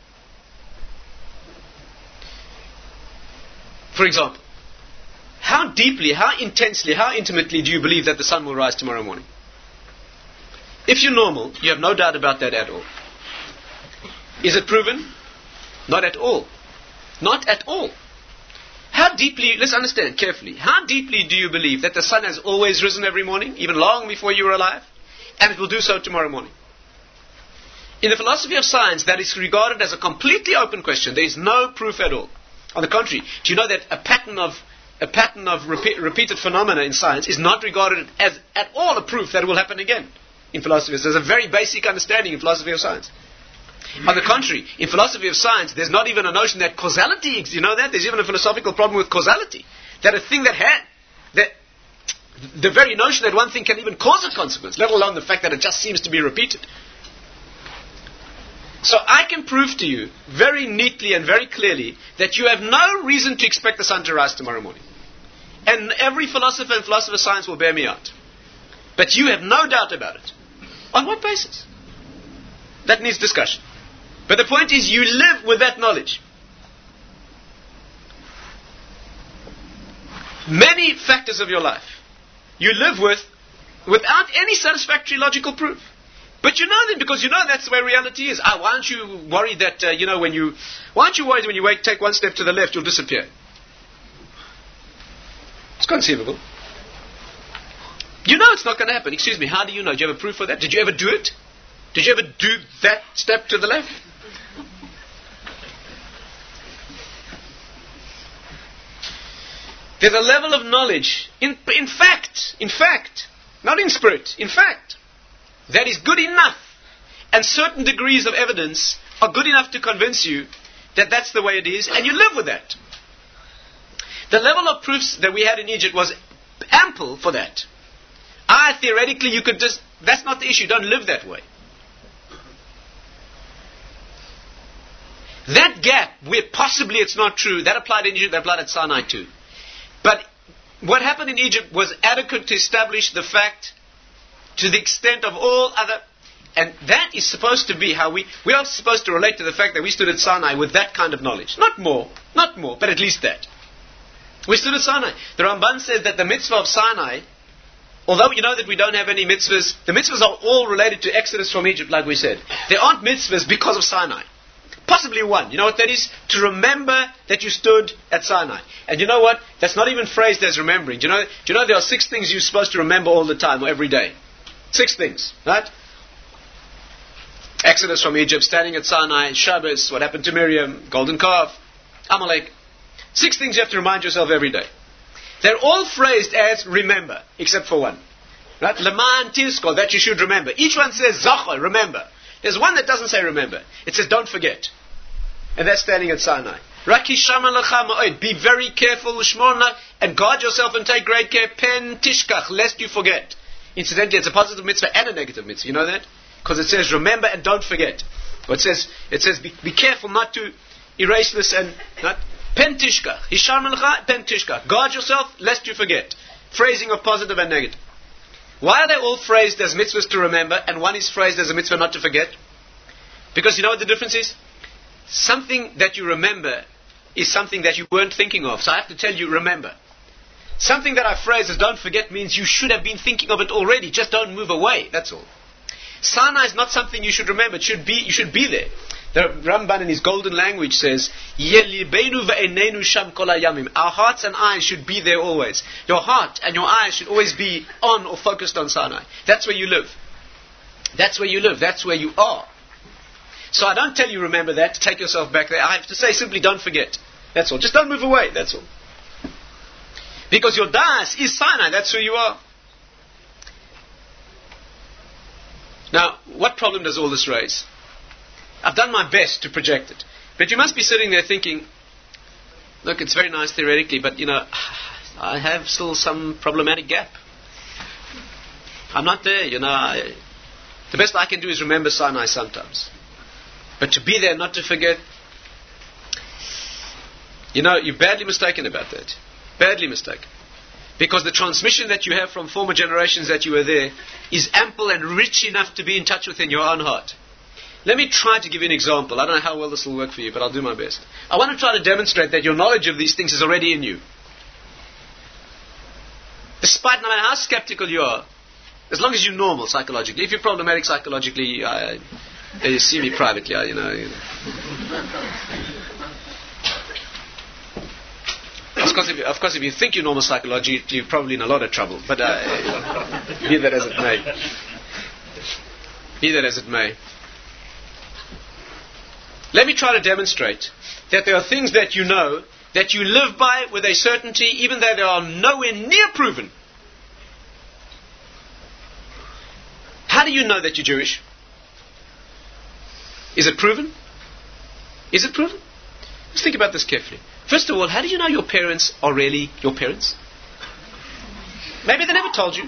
For example, how deeply, how intensely, how intimately do you believe that the sun will rise tomorrow morning? If you're normal, you have no doubt about that at all. Is it proven? Not at all. Not at all. How deeply, let's understand carefully, how deeply do you believe that the sun has always risen every morning, even long before you were alive, and it will do so tomorrow morning? In the philosophy of science, that is regarded as a completely open question. There is no proof at all. On the contrary, do you know that a pattern of repeated phenomena in science is not regarded as at all a proof that it will happen again in philosophy? There's a very basic understanding in philosophy of science. On the contrary, in philosophy of science, there's not even a notion that causality exists. You know that? There's even a philosophical problem with causality. That a thing the very notion that one thing can even cause a consequence, let alone the fact that it just seems to be repeated. So I can prove to you very neatly and very clearly that you have no reason to expect the sun to rise tomorrow morning. And every philosopher and philosopher of science will bear me out. But you have no doubt about it. On what basis? That needs discussion. But the point is, you live with that knowledge. Many factors of your life you live with without any satisfactory logical proof. But you know them because you know that's the way reality is. Why aren't you worried that, why aren't you worried when you wake, take one step to the left, you'll disappear? It's conceivable. You know it's not going to happen. Excuse me, how do you know? Do you have a proof for that? Did you ever do it? Did you ever do that step to the left? There's a level of knowledge, in fact, not in spirit, in fact, that is good enough, and certain degrees of evidence are good enough to convince you that that's the way it is, and you live with that. The level of proofs that we had in Egypt was ample for that. Theoretically, you could just, that's not the issue, don't live that way. That gap, where possibly it's not true, that applied in Egypt, that applied at Sinai too. But what happened in Egypt was adequate to establish the fact to the extent of all other, and that is supposed to be how we are supposed to relate to the fact that we stood at Sinai with that kind of knowledge. Not more, but at least that. We stood at Sinai. The Ramban says that the mitzvah of Sinai, although you know that we don't have any mitzvahs, the mitzvahs are all related to Exodus from Egypt, like we said. There aren't mitzvahs because of Sinai. Possibly one. You know what that is? To remember that you stood at Sinai. And you know what? That's not even phrased as remembering. Do you know there are 6 things you're supposed to remember all the time or every day? 6 things, right? Exodus from Egypt, standing at Sinai, Shabbos, what happened to Miriam, golden calf, Amalek. 6 things you have to remind yourself every day. They're all phrased as remember, except for one. Right? Leman Tizkor, that you should remember. Each one says Zachor, remember. There's one that doesn't say remember. It says don't forget. And that's standing at Sinai. Be very careful, and guard yourself and take great care, pen tishkach, lest you forget. Incidentally, it's a positive mitzvah and a negative mitzvah. You know that? Because it says remember and don't forget. But it says be careful not to erase this and not pen tishkach. Hisham lecha pen tishkach. Guard yourself lest you forget. Phrasing of positive and negative. Why are they all phrased as mitzvahs to remember and one is phrased as a mitzvah not to forget? Because you know what the difference is? Something that you remember is something that you weren't thinking of. So I have to tell you, remember. Something that I phrase as don't forget means you should have been thinking of it already. Just don't move away. That's all. Sinai is not something you should remember. You should be there. The Ramban in his golden language says, our hearts and eyes should be there always. Your heart and your eyes should always be on or focused on Sinai. That's where you live. That's where you live. That's where you are. So I don't tell you remember that, to take yourself back there. I have to say simply don't forget. That's all. Just don't move away. That's all. Because your das is Sinai. That's who you are. Now, what problem does all this raise? I've done my best to project it. But you must be sitting there thinking, look, it's very nice theoretically, but, I have still some problematic gap. I'm not there, the best I can do is remember Sinai sometimes. But to be there, not to forget, you're badly mistaken about that. Badly mistaken. Because the transmission that you have from former generations that you were there is ample and rich enough to be in touch with in your own heart. Let me try to give you an example. I don't know how well this will work for you, but I'll do my best. I want to try to demonstrate that your knowledge of these things is already in you. Despite no matter how skeptical you are, as long as you're normal psychologically. If you're problematic psychologically, you see me privately, Of course, if you think you're normal psychologically, you're probably in a lot of trouble. But be that as it may. Be that as it may. Let me try to demonstrate that there are things that you know, that you live by with a certainty, even though they are nowhere near proven. How do you know that you're Jewish? Is it proven? Is it proven? Let's think about this carefully. First of all, how do you know your parents are really your parents? Maybe they never told you.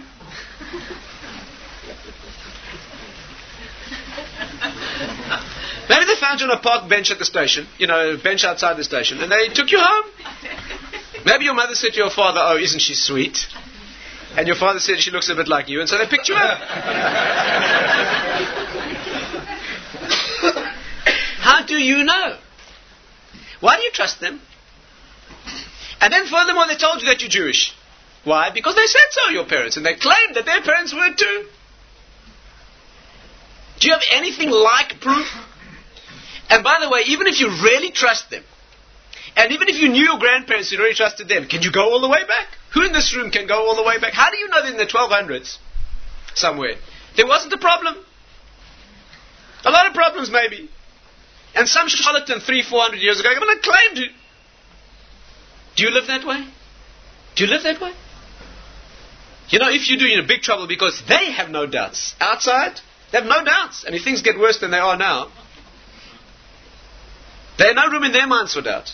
Maybe they found you on a park bench at the station, bench outside the station, and they took you home. Maybe your mother said to your father, oh, isn't she sweet? And your father said she looks a bit like you, and so they picked you up. How do you know? Why do you trust them? And then furthermore, they told you that you're Jewish. Why? Because they said so, your parents, and they claimed that their parents were too. Do you have anything like proof? And by the way, even if you really trust them, and even if you knew your grandparents, you really trusted them, can you go all the way back? Who in this room can go all the way back? How do you know that in the 1200s, somewhere, there wasn't a problem? A lot of problems, maybe. And some charlatan 300-400 years ago claimed it. Do you live that way? Do you live that way? If you do, you're in big trouble because they have no doubts. Outside, they have no doubts. And if things get worse than they are now, There's no room in their minds for doubt.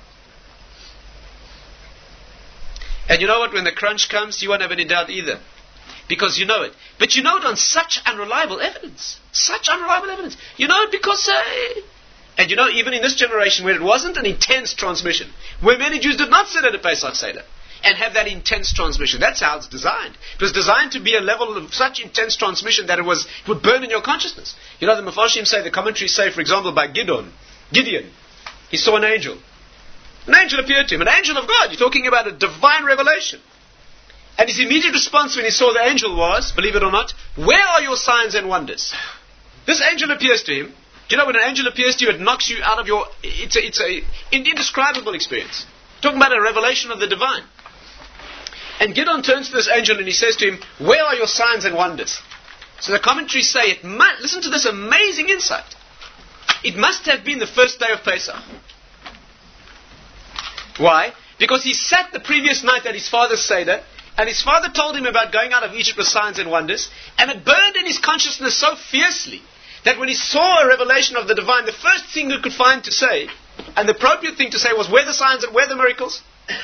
And you know what? When the crunch comes, you won't have any doubt either. Because you know it. But you know it on such unreliable evidence. Such unreliable evidence. You know it because... and you know, even in this generation where it wasn't an intense transmission, where many Jews did not sit at a Pesach Seder and have that intense transmission. That's how it's designed. It was designed to be a level of such intense transmission that it would burn in your consciousness. You know, the Mefarshim say, the commentaries say, for example, by Gideon, he saw an angel. An angel appeared to him, an angel of God. You're talking about a divine revelation. And his immediate response when he saw the angel was, believe it or not, where are your signs and wonders? This angel appears to him. Do you know when an angel appears to you, it knocks you out of your... It's an indescribable experience. Talking about a revelation of the divine. And Gideon turns to this angel and he says to him, where are your signs and wonders? So the commentaries say, listen to this amazing insight. It must have been the first day of Pesach. Why? Because he sat the previous night at his father's Seder, and his father told him about going out of Egypt with signs and wonders, and it burned in his consciousness so fiercely that when he saw a revelation of the divine, the first thing he could find to say, and the appropriate thing to say was, where the signs and where the miracles?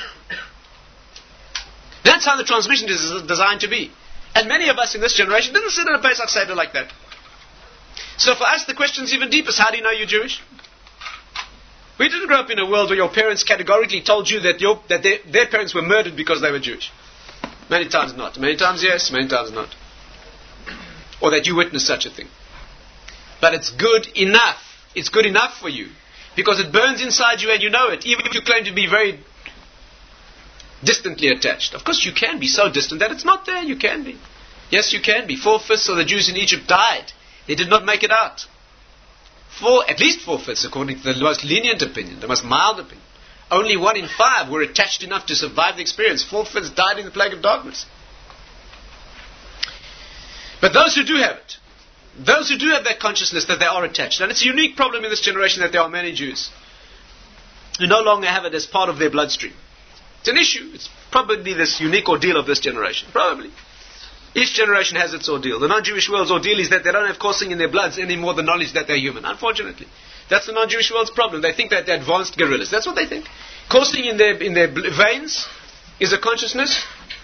That's how the transmission is designed to be. And many of us in this generation didn't sit at a Pesach Seder like that. So for us, the question is even deeper. How do you know you're Jewish? We didn't grow up in a world where your parents categorically told you that their parents were murdered because they were Jewish. Many times not. Many times yes, many times not. Or that you witnessed such a thing. But it's good enough. It's good enough for you. Because it burns inside you and you know it. Even if you claim to be very distantly attached. Of course you can be so distant that it's not there. You can be. Yes, you can be. 4/5 of the Jews in Egypt died. They did not make it out. At least 4/5 according to the most lenient opinion, the most mild opinion. Only 1 in 5 were attached enough to survive the experience. 4/5 died in the plague of darkness. But those who do have it, those who do have that consciousness that they are attached, and it's a unique problem in this generation that there are many Jews who no longer have it as part of their bloodstream. It's an issue. It's probably this unique ordeal of this generation. Probably. Each generation has its ordeal. The non-Jewish world's ordeal is that they don't have coursing in their bloods any more than knowledge that they're human. Unfortunately. That's the non-Jewish world's problem. They think that they're advanced gorillas. That's what they think. Coursing in their veins is a consciousness,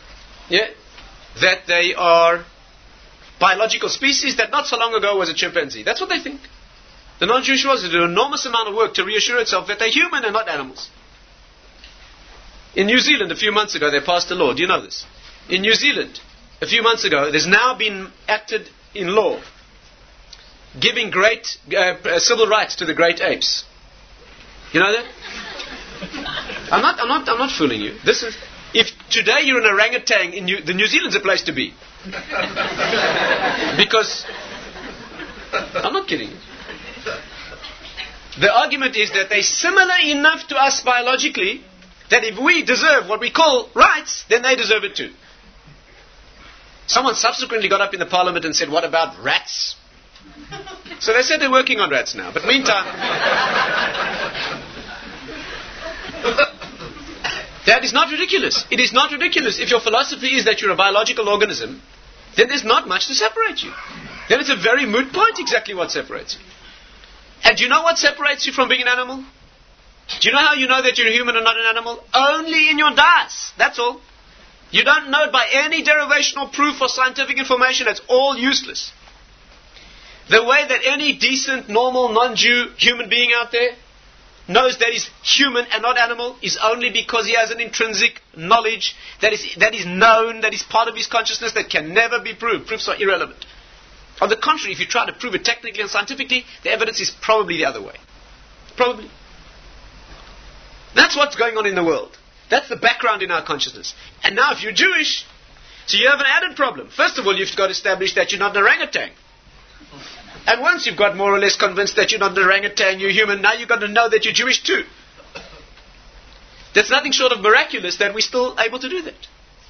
that they are biological species that not so long ago was a chimpanzee. That's what they think. The non-Jewish world has done an enormous amount of work to reassure itself that they're human and not animals. In New Zealand, a few months ago, they passed a law. Do you know this? In New Zealand, a few months ago, there's now been acted in law giving great civil rights to the great apes. You know that? I'm not fooling you. This is, if today you're an orangutan, the New Zealand's a place to be. Because I'm not kidding you. The argument is that they're similar enough to us biologically that if we deserve what we call rights, then they deserve it too. Someone subsequently got up in the parliament and said, what about rats? So they said they're working on rats now. But meantime, that is not ridiculous. It is not ridiculous. If your philosophy is that you're a biological organism, then there's not much to separate you. Then it's a very moot point exactly what separates you. And do you know what separates you from being an animal? Do you know how you know that you're a human and not an animal? Only in your das. That's all. You don't know it by any derivational proof or scientific information. It's all useless. The way that any decent, normal, non-Jew human being out there knows that he's human and not animal is only because he has an intrinsic knowledge that is known, that is part of his consciousness that can never be proved. Proofs are irrelevant. On the contrary, if you try to prove it technically and scientifically, the evidence is probably the other way. Probably. That's what's going on in the world. That's the background in our consciousness. And now if you're Jewish, so you have an added problem. First of all, you've got to establish that you're not an orangutan. And once you've got more or less convinced that you're not an orangutan, you're human, now you've got to know that you're Jewish too. That's nothing short of miraculous that we're still able to do that.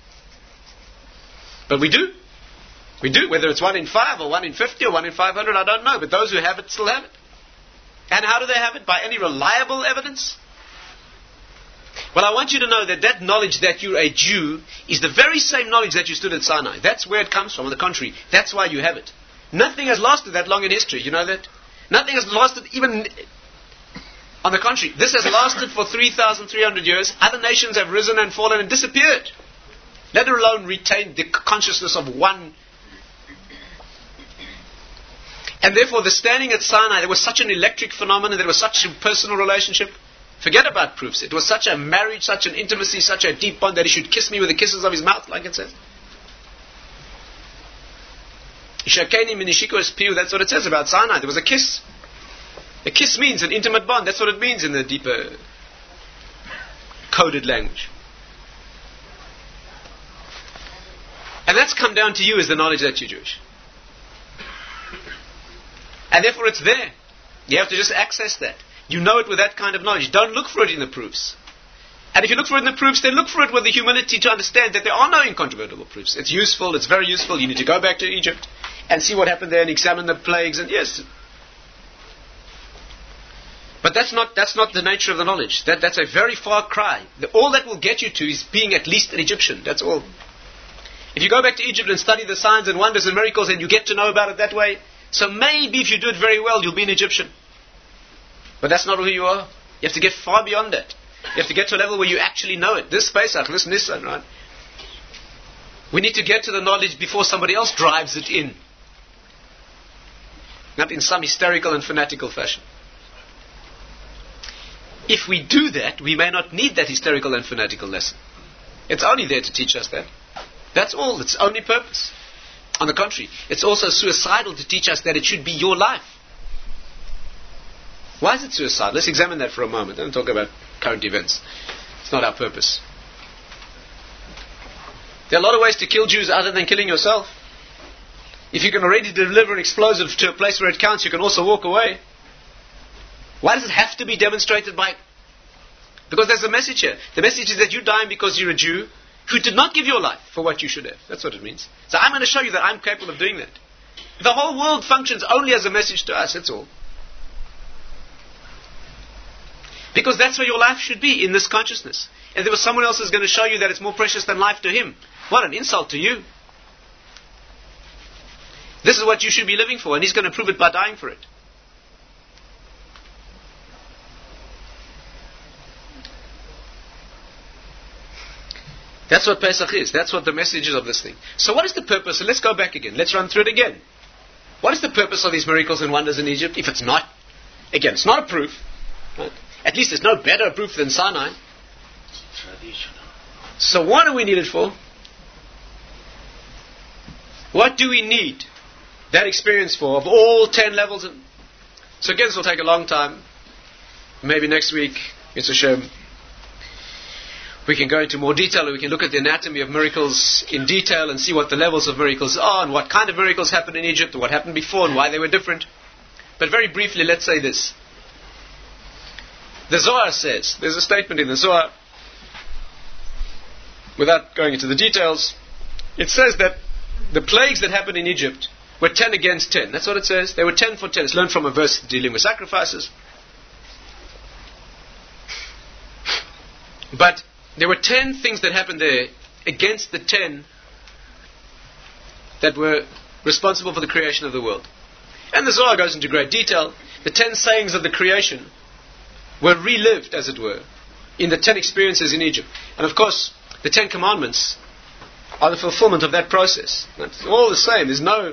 But we do. We do. Whether it's 1 in 5 or 1 in 50 or 1 in 500, I don't know. But those who have it still have it. And how do they have it? By any reliable evidence? Well, I want you to know that knowledge that you're a Jew is the very same knowledge that you stood at Sinai. That's where it comes from, on the contrary. That's why you have it. Nothing has lasted that long in history, you know that? Nothing has lasted even On the contrary, this has lasted for 3,300 years. Other nations have risen and fallen and disappeared, let alone retain the consciousness of one. And therefore, the standing at Sinai, there was such an electric phenomenon, there was such a personal relationship. Forget about proofs. It was such a marriage, such an intimacy, such a deep bond that he should kiss me with the kisses of his mouth, like it says. Ishakeni minishiko's piu, that's what it says about Sinai. There was a kiss. A kiss means an intimate bond. That's what it means in the deeper coded language. And that's come down to you as the knowledge that you're Jewish. And therefore it's there. You have to just access that. You know it with that kind of knowledge. Don't look for it in the proofs. And if you look for it in the proofs, then look for it with the humility to understand that there are no incontrovertible proofs. It's useful, it's very useful. You need to go back to Egypt and see what happened there and examine the plagues, and yes. But that's not the nature of the knowledge. That's a very far cry. All that will get you to is being at least an Egyptian. That's all. If you go back to Egypt and study the signs and wonders and miracles and you get to know about it that way, so maybe if you do it very well, you'll be an Egyptian. But that's not who you are. You have to get far beyond that. You have to get to a level where you actually know it. This Pesach, this Nisan, right? We need to get to the knowledge before somebody else drives it in. Not in some hysterical and fanatical fashion. If we do that, we may not need that hysterical and fanatical lesson. It's only there to teach us that. That's all. It's only purpose. On the contrary, it's also suicidal to teach us that it should be your life. Why is it suicidal? Let's examine that for a moment. Don't talk about current events. It's not our purpose. There are a lot of ways to kill Jews other than killing yourself. If you can already deliver an explosive to a place where it counts, you can also walk away. Why does it have to be demonstrated by... Because there's a message here. The message is that you're dying because you're a Jew who did not give your life for what you should have. That's what it means. So I'm going to show you that I'm capable of doing that. The whole world functions only as a message to us, that's all. Because that's where your life should be, in this consciousness. And there was someone else who's going to show you that it's more precious than life to him. What an insult to you. This is what you should be living for, and he's going to prove it by dying for it. That's what Pesach is. That's what the message is of this thing. So what is the purpose? So let's go back again. Let's run through it again. What is the purpose of these miracles and wonders in Egypt? If it's not, again, it's not a proof. Right? At least there's no better proof than Sinai. Traditional. So what do we need it for? What do we need that experience for of all 10 levels? So again, this will take a long time. Maybe next week, it's a show. We can go into more detail, and we can look at the anatomy of miracles in detail and see what the levels of miracles are and what kind of miracles happened in Egypt and what happened before and why they were different. But very briefly, let's say this. The Zohar says, there's a statement in the Zohar, without going into the details, it says that the plagues that happened in Egypt were 10 against 10. That's what it says. They were 10 for 10. It's learned from a verse dealing with sacrifices. But there were 10 things that happened there against the 10 that were responsible for the creation of the world. And the Zohar goes into great detail. The 10 sayings of the creation were relived, as it were, in the 10 experiences in Egypt. And of course, the 10 commandments are the fulfillment of that process. It's all the same. There's no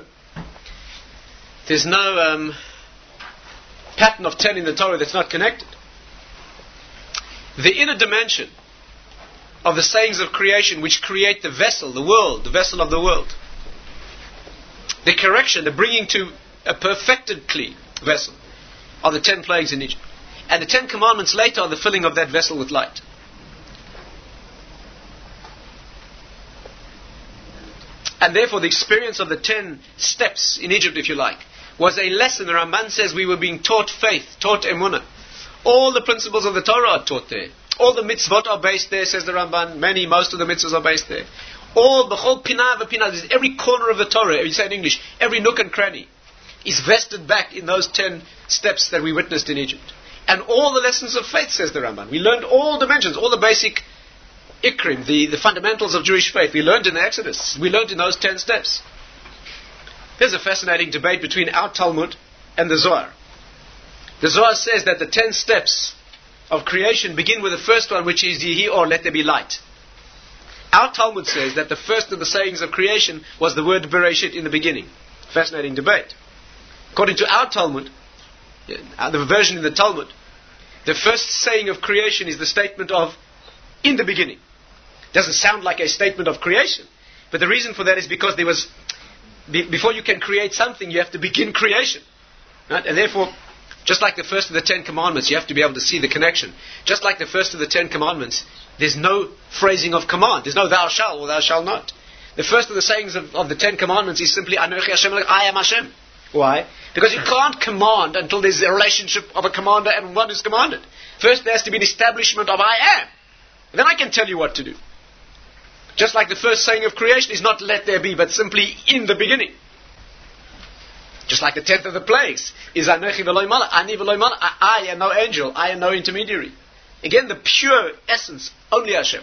pattern of 10 in the Torah that's not connected. The inner dimension of the sayings of creation which create the vessel, the world, the vessel of the world. The correction, the bringing to a perfected clean vessel are the 10 plagues in Egypt. And the 10 commandments later are the filling of that vessel with light. And therefore the experience of the 10 steps in Egypt, if you like, was a lesson. The Ramban says we were being taught faith, taught emunah. All the principles of the Torah are taught there. All the mitzvot are based there, says the Ramban. Most of the mitzvahs are based there. All, the whole pinah of pinah, every corner of the Torah, you say in English, every nook and cranny, is vested back in those 10 steps that we witnessed in Egypt. And all the lessons of faith, says the Ramban. We learned all dimensions, all the basic ikrim, the fundamentals of Jewish faith. We learned in the Exodus. We learned in those 10 steps. There's a fascinating debate between our Talmud and the Zohar. The Zohar says that the 10 steps of creation begin with the first one, which is Yehi Or, let there be light. Our Talmud says that the first of the sayings of creation was the word Bereshit in the beginning. Fascinating debate. According to our Talmud, the version in the Talmud, the first saying of creation is the statement of in the beginning. Doesn't sound like a statement of creation, but the reason for that is because there was, before you can create something, you have to begin creation. Right? And therefore, just like the first of the 10 Commandments, you have to be able to see the connection. Just like the first of the 10 Commandments, there's no phrasing of command. There's no thou shalt or thou shalt not. The first of the sayings of the 10 Commandments is simply Anochi Hashem, I am Hashem. Why? Because you can't command until there's a relationship of a commander and what is commanded. First there has to be an establishment of I am. Then I can tell you what to do. Just like the first saying of creation is not let there be, but simply in the beginning. Just like the 10th of the plagues is Anochi v'lo mala, Ani v'lo mala, I am no angel, I am no intermediary. Again, the pure essence, only Hashem.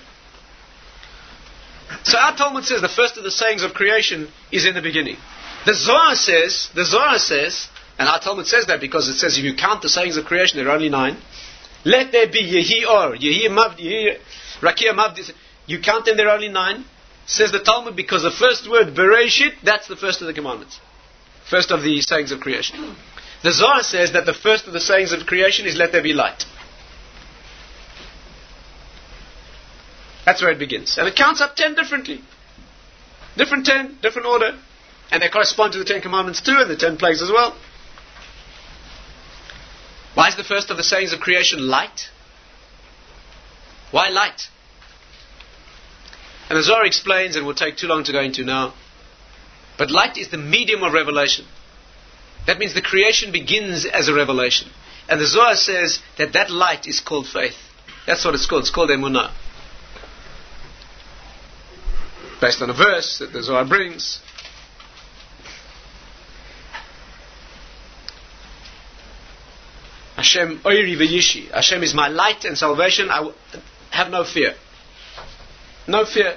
So our Talmud says the first of the sayings of creation is in the beginning. The Zohar says, and our Talmud says that because it says if you count the sayings of creation, there are only 9. Let there be Yehi Or, Yehi Mavdi, Yehi Rakia Mavdi. You count them, there are only 9. Says the Talmud because the first word, Bereshit, that's the first of the commandments. First of the sayings of creation. The Zohar says that the first of the sayings of creation is let there be light. That's where it begins. And it counts up 10 differently. Different 10, different order. And they correspond to the 10 Commandments too, and the 10 plagues as well. Why is the first of the sayings of creation light? Why light? And the Zohar explains, and we'll take too long to go into now, but light is the medium of revelation. That means the creation begins as a revelation. And the Zohar says that that light is called faith. That's what it's called. It's called Emunah. Based on a verse that the Zohar brings. Hashem oiri v'yishi. Hashem is my light and salvation. I have no fear. No fear.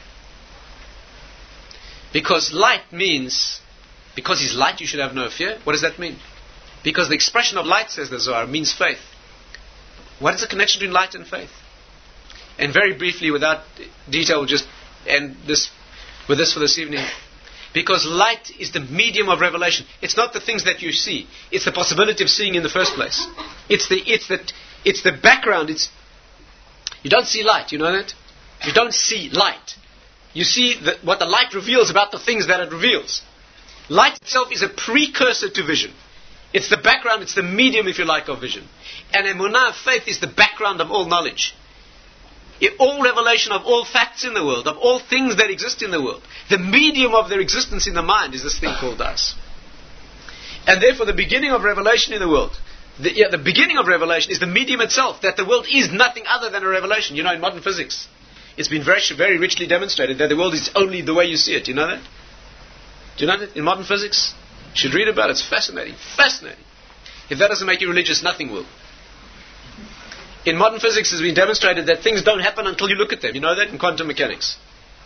Because light means, because He's light, you should have no fear. What does that mean? Because the expression of light, says the Zohar, means faith. What is the connection between light and faith? And very briefly, without detail, we'll just end this with this for this evening. Because light is the medium of revelation. It's not the things that you see. It's the possibility of seeing in the first place. It's the background. You don't see light, you know that? You don't see light. You see what the light reveals about the things that it reveals. Light itself is a precursor to vision. It's the background, it's the medium, if you like, of vision. And emunah, faith, is the background of all knowledge. All revelation of all facts in the world, of all things that exist in the world. The medium of their existence in the mind is this thing called us. And therefore the beginning of revelation in the world, the beginning of revelation is the medium itself, that the world is nothing other than a revelation. You know, in modern physics, it's been very, very richly demonstrated that the world is only the way you see it. You know that? Do you know that? In modern physics? You should read about it. It's fascinating. Fascinating. If that doesn't make you religious, nothing will. In modern physics, it's been demonstrated that things don't happen until you look at them. You know that? In quantum mechanics.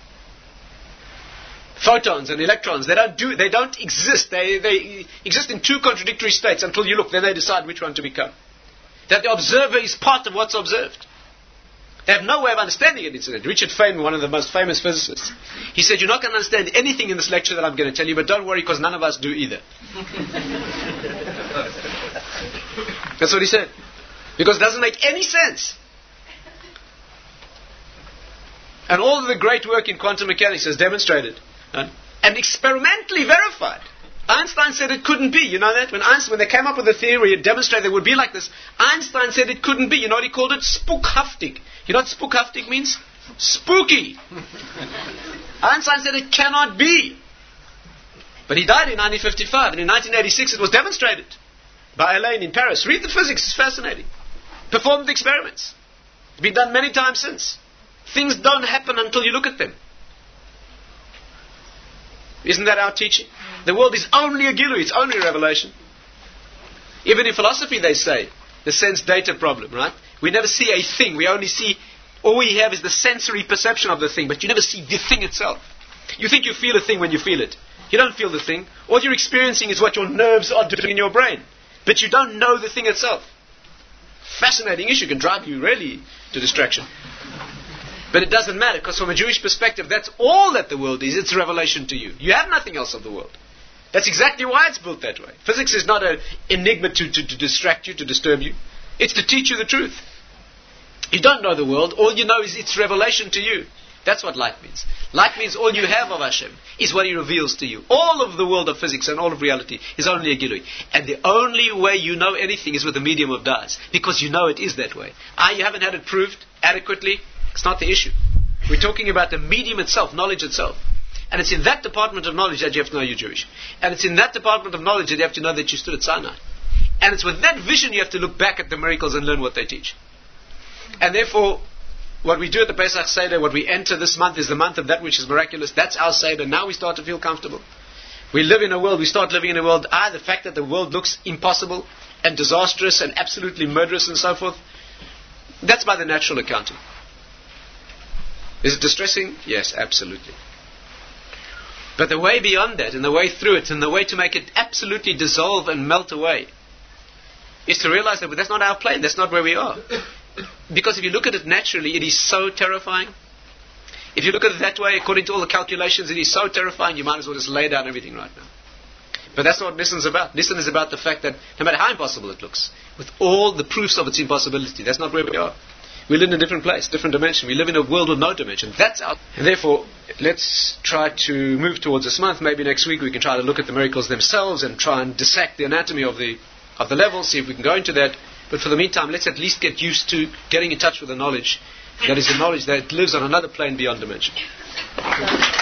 Photons and electrons, they don't exist. They exist in two contradictory states until you look. Then they decide which one to become. That the observer is part of what's observed. They have no way of understanding it, incidentally. Richard Feynman, one of the most famous physicists, he said, you're not going to understand anything in this lecture that I'm going to tell you, but don't worry, because none of us do either. That's what he said. Because it doesn't make any sense. And all of the great work in quantum mechanics is demonstrated and experimentally verified. Einstein said it couldn't be. You know that? When they came up with the theory, it demonstrated it would be like this. Einstein said it couldn't be. You know what he called it? Spookhaftig. You know what spookhaftig means? Spooky. Einstein said it cannot be. But he died in 1955, and in 1986 it was demonstrated by Alain in Paris. Read the physics, it's fascinating. Performed experiments. It's been done many times since. Things don't happen until you look at them. Isn't that our teaching? The world is only a gilui, it's only a revelation. Even in philosophy they say, the sense-data problem, right? We never see a thing, all we have is the sensory perception of the thing, but you never see the thing itself. You think you feel a thing when you feel it. You don't feel the thing. All you're experiencing is what your nerves are doing in your brain. But you don't know the thing itself. fascinating issue, can drive you really to distraction. But it doesn't matter, because from a Jewish perspective, that's all that the world is. It's a revelation to you. You have nothing else of the world. That's exactly why it's built that way. Physics is not an enigma to distract you, to disturb you. It's to teach you the truth. You don't know the world. All you know is its revelation to you. That's what light means. Light means all you have of Hashem is what He reveals to you. All of the world of physics and all of reality is only a Gilui. And the only way you know anything is with the medium of das, because you know it is that way. You haven't had it proved adequately. It's not the issue. We're talking about the medium itself, knowledge itself. And it's in that department of knowledge that you have to know you're Jewish. And it's in that department of knowledge that you have to know that you stood at Sinai. And it's with that vision you have to look back at the miracles and learn what they teach. And therefore, what we do at the Pesach Seder, what we enter this month, is the month of that which is miraculous. That's our Seder. Now we start to feel comfortable. We live in a world, we start living in a world, the fact that the world looks impossible and disastrous and absolutely murderous and so forth, that's by the natural accounting. Is it distressing? Yes, absolutely. But the way beyond that, and the way through it, and the way to make it absolutely dissolve and melt away, is to realize that that's not our plane, that's not where we are. Because if you look at it naturally, it is so terrifying. If you look at it that way, according to all the calculations, it is so terrifying, you might as well just lay down everything right now. But that's not what Nissan is about. Nissan is about the fact that no matter how impossible it looks, with all the proofs of its impossibility, that's not where we are. We live in a different place, different dimension. We live in a world with no dimension. That's out. And therefore, let's try to move towards this month. Maybe next week we can try to look at the miracles themselves and try and dissect the anatomy of the levels, see if we can go into that. But for the meantime, let's at least get used to getting in touch with the knowledge that is the knowledge that lives on another plane beyond dimension.